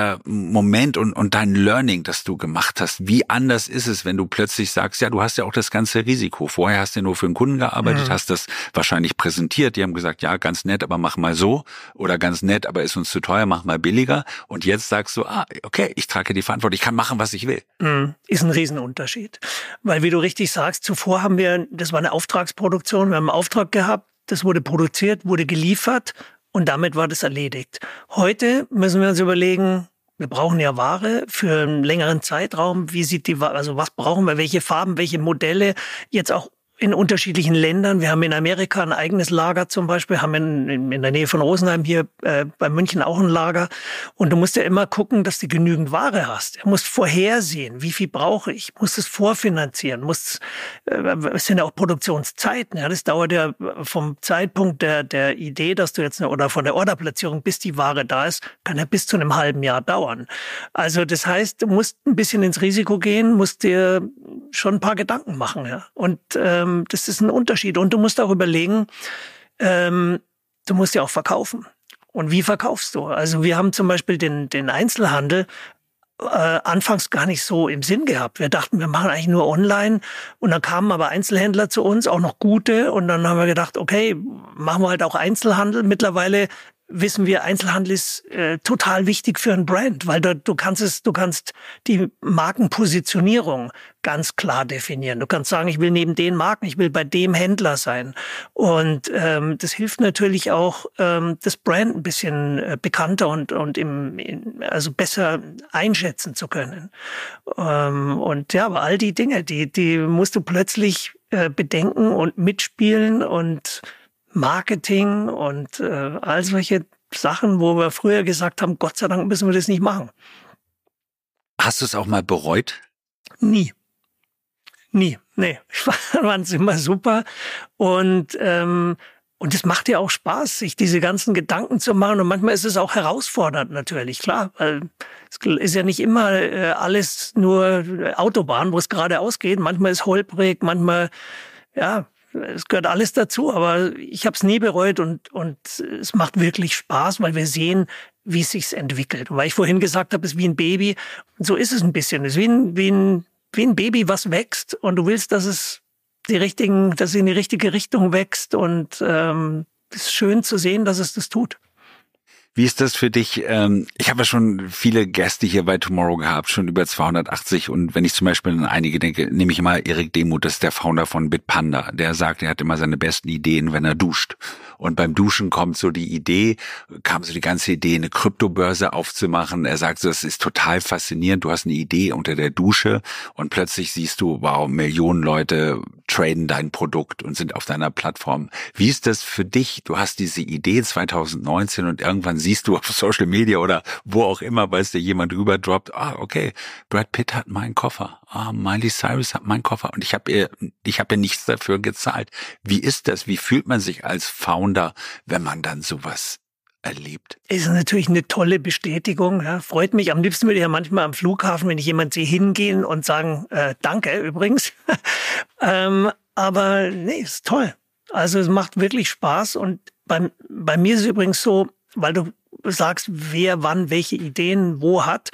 Moment und dein Learning, das du gemacht hast? Wie anders ist es, wenn du plötzlich sagst, ja, du hast ja auch das ganze Risiko. Vorher hast du nur für einen Kunden gearbeitet, hast das wahrscheinlich präsentiert. Die haben gesagt, ja, ganz nett, aber mach mal so. Oder ganz nett, aber ist uns zu teuer, mach mal billiger. Und jetzt sagst du, okay, ich trage die Verantwortung, ich kann machen, was ich will. Ist ein Riesenunterschied. Weil, wie du richtig sagst, zuvor das war eine Auftragsproduktion, wir haben einen Auftrag gehabt, das wurde produziert, wurde geliefert und damit war das erledigt. Heute müssen wir uns überlegen, wir brauchen ja Ware für einen längeren Zeitraum. Wie sieht die Ware, also was brauchen wir, welche Farben, welche Modelle, jetzt auch in unterschiedlichen Ländern. Wir haben in Amerika ein eigenes Lager zum Beispiel, haben in der Nähe von Rosenheim hier bei München auch ein Lager. Und du musst ja immer gucken, dass du genügend Ware hast. Du musst vorhersehen, wie viel brauche ich, musst es vorfinanzieren, es sind ja auch Produktionszeiten. Ja, das dauert ja vom Zeitpunkt der Idee, dass du jetzt oder von der Orderplatzierung, bis die Ware da ist, kann ja bis zu einem halben Jahr dauern. Also das heißt, du musst ein bisschen ins Risiko gehen, musst dir schon ein paar Gedanken machen. Ja. Und das ist ein Unterschied. Und du musst auch überlegen, du musst ja auch verkaufen. Und wie verkaufst du? Also wir haben zum Beispiel den Einzelhandel anfangs gar nicht so im Sinn gehabt. Wir dachten, wir machen eigentlich nur online. Und dann kamen aber Einzelhändler zu uns, auch noch gute. Und dann haben wir gedacht, okay, machen wir halt auch Einzelhandel. Mittlerweile wissen wir, Einzelhandel ist total wichtig für ein Brand, weil du kannst die Markenpositionierung ganz klar definieren. Du kannst sagen, ich will neben den Marken, ich will bei dem Händler sein. Und das hilft natürlich auch, das Brand ein bisschen bekannter und also besser einschätzen zu können. Und ja, aber all die Dinge, die musst du plötzlich bedenken und mitspielen und Marketing und all solche Sachen, wo wir früher gesagt haben, Gott sei Dank müssen wir das nicht machen. Hast du es auch mal bereut? Nie. Nee. Ich fand es immer super. Und es macht ja auch Spaß, sich diese ganzen Gedanken zu machen. Und manchmal ist es auch herausfordernd natürlich, klar. Weil es ist ja nicht immer alles nur Autobahn, wo es geradeaus geht. Manchmal ist holprig, manchmal, ja, es gehört alles dazu, aber ich habe es nie bereut und es macht wirklich Spaß, weil wir sehen, wie es sich entwickelt. Und weil ich vorhin gesagt habe, es ist wie ein Baby, und so ist es ein bisschen. Es ist wie ein Baby, was wächst und du willst, dass es in die richtige Richtung wächst und es ist schön zu sehen, dass es das tut. Wie ist das für dich? Ich habe ja schon viele Gäste hier bei Tomorrow gehabt, schon über 280. Und wenn ich zum Beispiel an einige denke, nehme ich mal Erik Demuth, das ist der Founder von Bitpanda. Der sagt, er hat immer seine besten Ideen, wenn er duscht. Und beim Duschen kam so die ganze Idee, eine Kryptobörse aufzumachen. Er sagt so, das ist total faszinierend. Du hast eine Idee unter der Dusche und plötzlich siehst du, wow, Millionen Leute traden dein Produkt und sind auf deiner Plattform. Wie ist das für dich? Du hast diese Idee 2019 und irgendwann siehst du auf Social Media oder wo auch immer, weil es dir jemand rüberdroppt, okay, Brad Pitt hat meinen Koffer, Miley Cyrus hat meinen Koffer und ich habe ja nichts dafür gezahlt. Wie ist das? Wie fühlt man sich als Founder, wenn man dann sowas erlebt? Ist natürlich eine tolle Bestätigung. Ja. Freut mich. Am liebsten würde ich ja manchmal am Flughafen, wenn ich jemand sehe, hingehen und sagen, danke übrigens. Aber nee, ist toll. Also es macht wirklich Spaß und bei mir ist es übrigens so, weil du sagst, wer wann welche Ideen wo hat.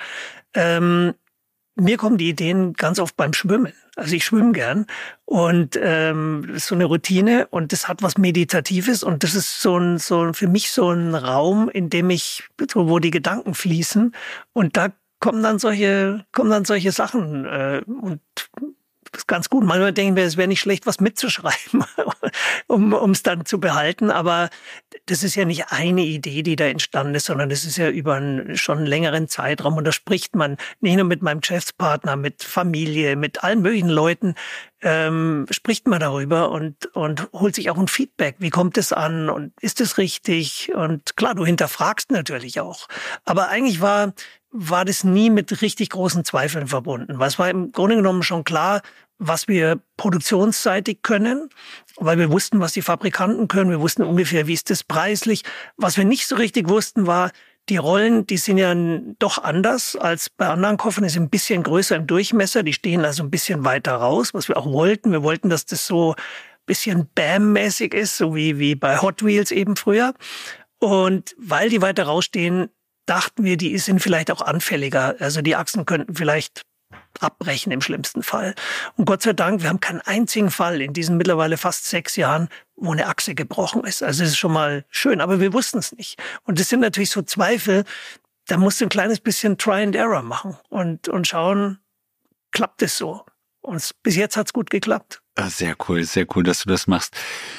Mir kommen die Ideen ganz oft beim Schwimmen. Also ich schwimme gern und das ist so eine Routine und das hat was Meditatives und das ist für mich so ein Raum, in dem wo die Gedanken fließen und da kommen dann solche Sachen und das ist ganz gut. Manchmal denken wir, es wäre nicht schlecht, was mitzuschreiben, um es dann zu behalten. Aber das ist ja nicht eine Idee, die da entstanden ist, sondern das ist ja über einen schon längeren Zeitraum. Und da spricht man nicht nur mit meinem Geschäftspartner, mit Familie, mit allen möglichen Leuten, spricht man darüber und holt sich auch ein Feedback. Wie kommt es an und ist es richtig? Und klar, du hinterfragst natürlich auch. Aber eigentlich war das nie mit richtig großen Zweifeln verbunden. Weil es war im Grunde genommen schon klar, was wir produktionsseitig können, weil wir wussten, was die Fabrikanten können. Wir wussten ungefähr, wie ist das preislich. Was wir nicht so richtig wussten, war, die Rollen, die sind ja doch anders als bei anderen Koffern. Die sind ein bisschen größer im Durchmesser. Die stehen also ein bisschen weiter raus, was wir auch wollten. Wir wollten, dass das so ein bisschen Bam-mäßig ist, so wie bei Hot Wheels eben früher. Und weil die weiter rausstehen, dachten wir, die sind vielleicht auch anfälliger. Also die Achsen könnten vielleicht abbrechen im schlimmsten Fall. Und Gott sei Dank, wir haben keinen einzigen Fall in diesen mittlerweile fast 6 Jahren, wo eine Achse gebrochen ist. Also das ist schon mal schön, aber wir wussten es nicht. Und das sind natürlich so Zweifel, da musst du ein kleines bisschen Try and Error machen und schauen, klappt es so? Und bis jetzt hat's gut geklappt. Sehr cool, dass du das machst.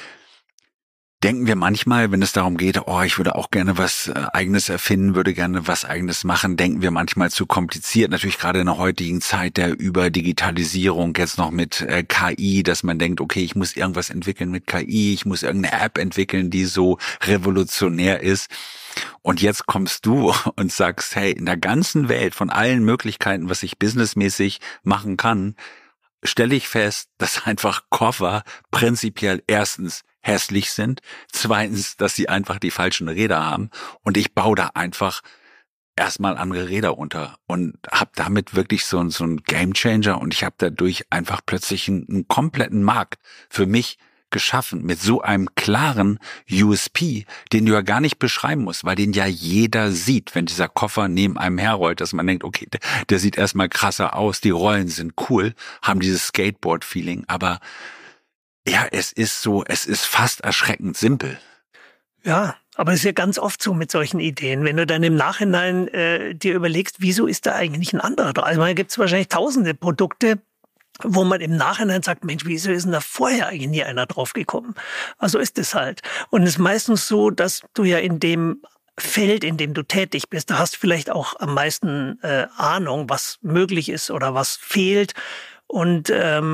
Denken wir manchmal, wenn es darum geht, ich würde auch gerne was Eigenes erfinden, würde gerne was Eigenes machen, denken wir manchmal zu kompliziert. Natürlich gerade in der heutigen Zeit der Überdigitalisierung, jetzt noch mit KI, dass man denkt, okay, ich muss irgendwas entwickeln mit KI, ich muss irgendeine App entwickeln, die so revolutionär ist. Und jetzt kommst du und sagst, hey, in der ganzen Welt von allen Möglichkeiten, was ich businessmäßig machen kann, stelle ich fest, dass einfach Koffer prinzipiell erstens hässlich sind, zweitens, dass sie einfach die falschen Räder haben und ich baue da einfach erstmal andere Räder unter und habe damit wirklich so ein Gamechanger und ich habe dadurch einfach plötzlich einen kompletten Markt für mich geschaffen mit so einem klaren USP, den du ja gar nicht beschreiben musst, weil den ja jeder sieht, wenn dieser Koffer neben einem herrollt, dass man denkt, okay, der sieht erstmal krasser aus, die Rollen sind cool, haben dieses Skateboard-Feeling, aber ja, es ist fast erschreckend simpel. Ja, aber es ist ja ganz oft so mit solchen Ideen. Wenn du dann im Nachhinein dir überlegst, wieso ist da eigentlich nicht ein anderer drauf? Also da gibt es wahrscheinlich tausende Produkte, wo man im Nachhinein sagt, Mensch, wieso ist denn da vorher eigentlich nie einer drauf gekommen? Also ist es halt. Und es ist meistens so, dass du ja in dem Feld, in dem du tätig bist, da hast du vielleicht auch am meisten Ahnung, was möglich ist oder was fehlt. Und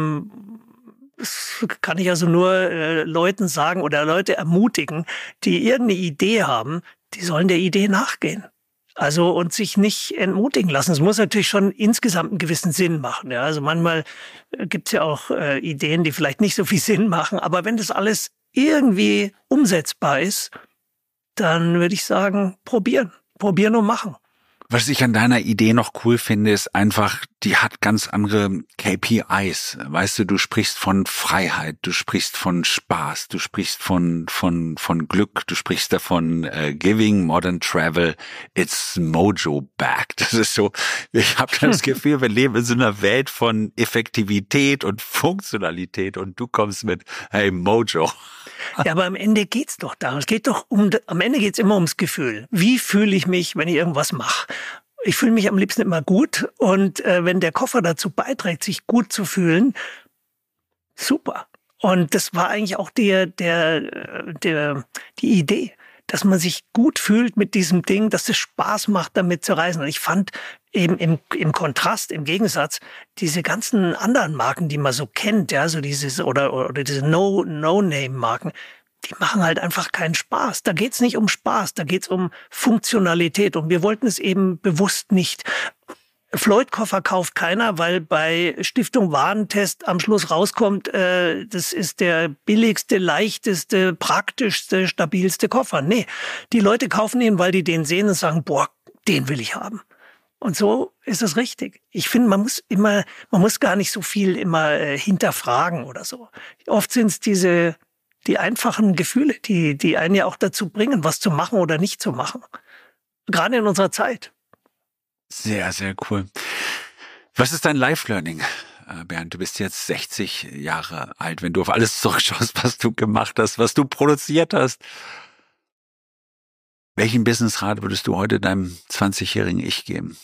das kann ich also nur Leuten sagen oder Leute ermutigen, die irgendeine Idee haben, die sollen der Idee nachgehen. Also und sich nicht entmutigen lassen. Es muss natürlich schon insgesamt einen gewissen Sinn machen. Ja? Also manchmal gibt's ja auch Ideen, die vielleicht nicht so viel Sinn machen. Aber wenn das alles irgendwie umsetzbar ist, dann würde ich sagen, probieren und machen. Was ich an deiner Idee noch cool finde, ist einfach, die hat ganz andere KPIs. Weißt du sprichst von Freiheit, du sprichst von Spaß, du sprichst von Glück, du sprichst davon Giving, Modern Travel, it's Mojo back. Das ist so, ich habe das Gefühl, wir leben in so einer Welt von Effektivität und Funktionalität und du kommst mit, hey, Mojo. Ja, aber am Ende geht's doch darum. Am Ende geht's immer ums Gefühl. Wie fühle ich mich, wenn ich irgendwas mache? Ich fühle mich am liebsten immer gut und wenn der Koffer dazu beiträgt, sich gut zu fühlen, super. Und das war eigentlich auch die Idee, dass man sich gut fühlt mit diesem Ding, dass es Spaß macht, damit zu reisen. Und ich fand eben im Kontrast, im Gegensatz, diese ganzen anderen Marken, die man so kennt, ja, so dieses oder diese No-Name-Marken, die machen halt einfach keinen Spaß. Da geht's nicht um Spaß, da geht's um Funktionalität. Und wir wollten es eben bewusst nicht. Floyd-Koffer kauft keiner, weil bei Stiftung Warentest am Schluss rauskommt, das ist der billigste, leichteste, praktischste, stabilste Koffer. Nee, die Leute kaufen ihn, weil die den sehen und sagen, boah, den will ich haben. Und so ist es richtig. Ich finde, man muss gar nicht so viel immer hinterfragen oder so. Oft sind es diese die einfachen Gefühle, die einen ja auch dazu bringen, was zu machen oder nicht zu machen. Gerade in unserer Zeit. Sehr, sehr cool. Was ist dein Life-Learning, Bernd? Du bist jetzt 60 Jahre alt. Wenn du auf alles zurückschaust, was du gemacht hast, was du produziert hast, welchen Businessrat würdest du heute deinem 20-jährigen Ich geben?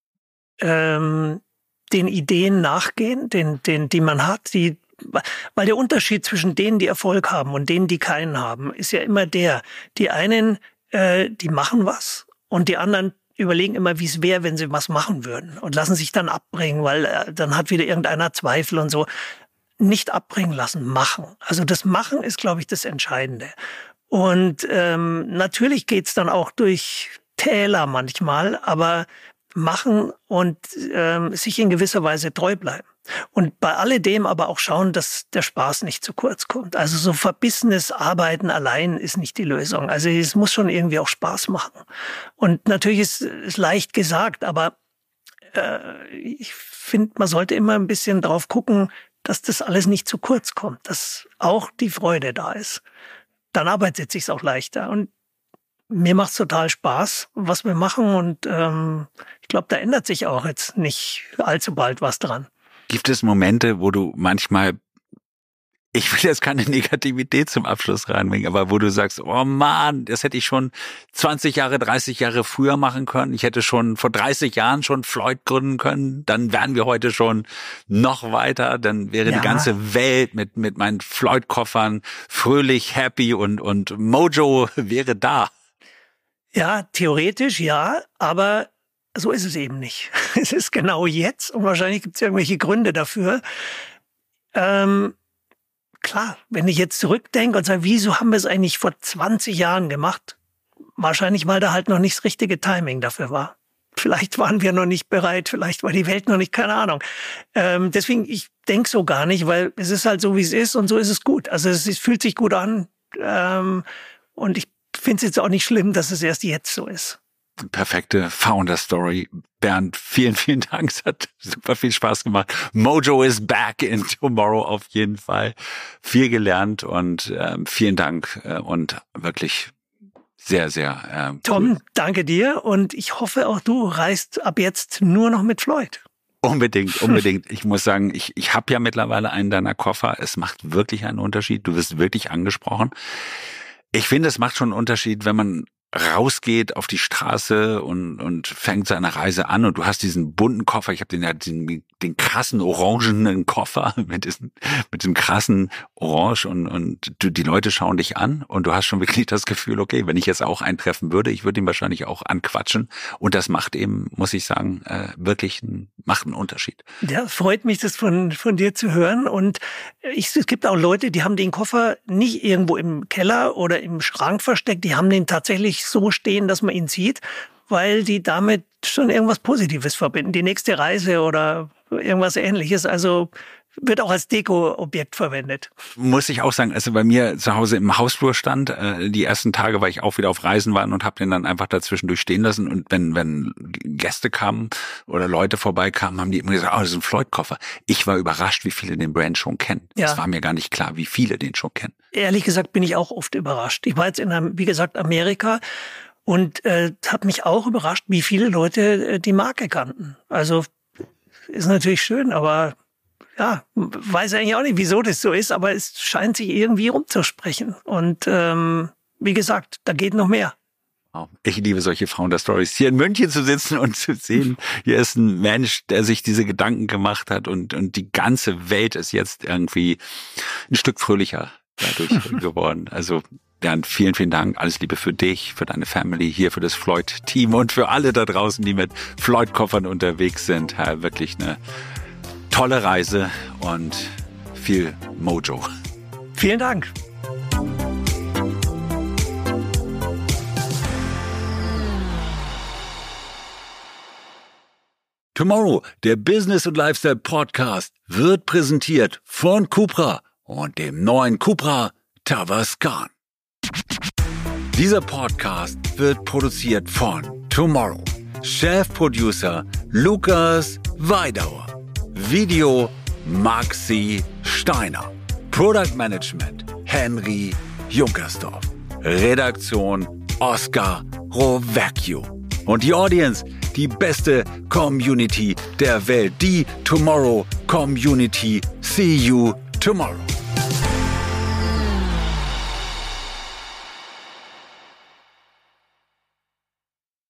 Den Ideen nachgehen, die man hat, weil der Unterschied zwischen denen, die Erfolg haben und denen, die keinen haben, ist ja immer der. Die einen, die machen was und die anderen überlegen immer, wie es wäre, wenn sie was machen würden und lassen sich dann abbringen, weil dann hat wieder irgendeiner Zweifel und so. Nicht abbringen lassen, machen. Also das Machen ist, glaube ich, das Entscheidende. Und natürlich geht's dann auch durch Täler manchmal, aber machen und sich in gewisser Weise treu bleiben. Und bei alledem aber auch schauen, dass der Spaß nicht zu kurz kommt. Also so verbissenes Arbeiten allein ist nicht die Lösung. Also es muss schon irgendwie auch Spaß machen. Und natürlich ist es leicht gesagt, aber ich finde, man sollte immer ein bisschen drauf gucken, dass das alles nicht zu kurz kommt, dass auch die Freude da ist. Dann arbeitet sich's auch leichter. Und mir macht's total Spaß, was wir machen. Und ich glaube, da ändert sich auch jetzt nicht allzu bald was dran. Gibt es Momente, wo du manchmal, ich will jetzt keine Negativität zum Abschluss reinbringen, aber wo du sagst, oh Mann, das hätte ich schon 20 Jahre, 30 Jahre früher machen können. Ich hätte schon vor 30 Jahren schon Floyd gründen können. Dann wären wir heute schon noch weiter. Dann wäre die ganze Welt mit meinen Floyd-Koffern fröhlich, happy und Mojo wäre da. Ja, theoretisch ja, aber so ist es eben nicht. Es ist genau jetzt und wahrscheinlich gibt es irgendwelche Gründe dafür. Klar, wenn ich jetzt zurückdenke und sage, wieso haben wir es eigentlich vor 20 Jahren gemacht? Wahrscheinlich, weil da halt noch nicht das richtige Timing dafür war. Vielleicht waren wir noch nicht bereit, vielleicht war die Welt noch nicht, keine Ahnung. Deswegen, ich denke so gar nicht, weil es ist halt so, wie es ist und so ist es gut. Also es fühlt sich gut an und ich finde es jetzt auch nicht schlimm, dass es erst jetzt so ist. Perfekte Founder-Story. Bernd, vielen, vielen Dank. Es hat super viel Spaß gemacht. Mojo is back in Tomorrow auf jeden Fall. Viel gelernt und vielen Dank und wirklich sehr, sehr Tom, cool. Danke dir und ich hoffe auch du reist ab jetzt nur noch mit Floyd. Unbedingt. Ich muss sagen, ich habe ja mittlerweile einen deiner Koffer. Es macht wirklich einen Unterschied. Du wirst wirklich angesprochen. Ich finde, es macht schon einen Unterschied, wenn man rausgeht auf die Straße und fängt seine Reise an und du hast diesen bunten Koffer, ich habe den krassen orangenen Koffer mit diesem krassen Orange und die Leute schauen dich an und du hast schon wirklich das Gefühl, okay, wenn ich jetzt auch eintreffen würde, ich würde ihn wahrscheinlich auch anquatschen und das macht eben, muss ich sagen, wirklich macht einen Unterschied. Ja, freut mich, das von dir zu hören und es gibt auch Leute, die haben den Koffer nicht irgendwo im Keller oder im Schrank versteckt, die haben den tatsächlich so stehen, dass man ihn sieht, weil die damit schon irgendwas Positives verbinden. Die nächste Reise oder irgendwas Ähnliches. Also wird auch als Deko-Objekt verwendet. Muss ich auch sagen, also bei mir zu Hause im Hausflur stand, die ersten Tage, weil ich auch wieder auf Reisen war und habe den dann einfach dazwischendurch stehen lassen und wenn Gäste kamen oder Leute vorbeikamen, haben die immer gesagt, das ist ein Floyd-Koffer. Ich war überrascht, wie viele den Brand schon kennen. Ja. Das war mir gar nicht klar, wie viele den schon kennen. Ehrlich gesagt bin ich auch oft überrascht. Ich war jetzt wie gesagt, Amerika und habe mich auch überrascht, wie viele Leute die Marke kannten. Also ist natürlich schön, aber ja, weiß eigentlich auch nicht, wieso das so ist, aber es scheint sich irgendwie rumzusprechen. Und wie gesagt, da geht noch mehr. Ich liebe solche Founder-Stories. Hier in München zu sitzen und zu sehen, hier ist ein Mensch, der sich diese Gedanken gemacht hat und die ganze Welt ist jetzt irgendwie ein Stück fröhlicher dadurch geworden. Also Bernd, vielen, vielen Dank. Alles Liebe für dich, für deine Family, hier für das Floyd-Team und für alle da draußen, die mit Floyd-Koffern unterwegs sind. Ja, wirklich eine tolle Reise und viel Mojo. Vielen Dank. Tomorrow, der Business und Lifestyle Podcast, wird präsentiert von Cupra und dem neuen Cupra Tavascan. Dieser Podcast wird produziert von Tomorrow. Chefproducer Lukas Weidauer. Video Maxi Steiner. Product Management Henry Junkersdorf. Redaktion Oskar Rovecchio. Und die Audience, die beste Community der Welt, die Tomorrow Community. See you tomorrow.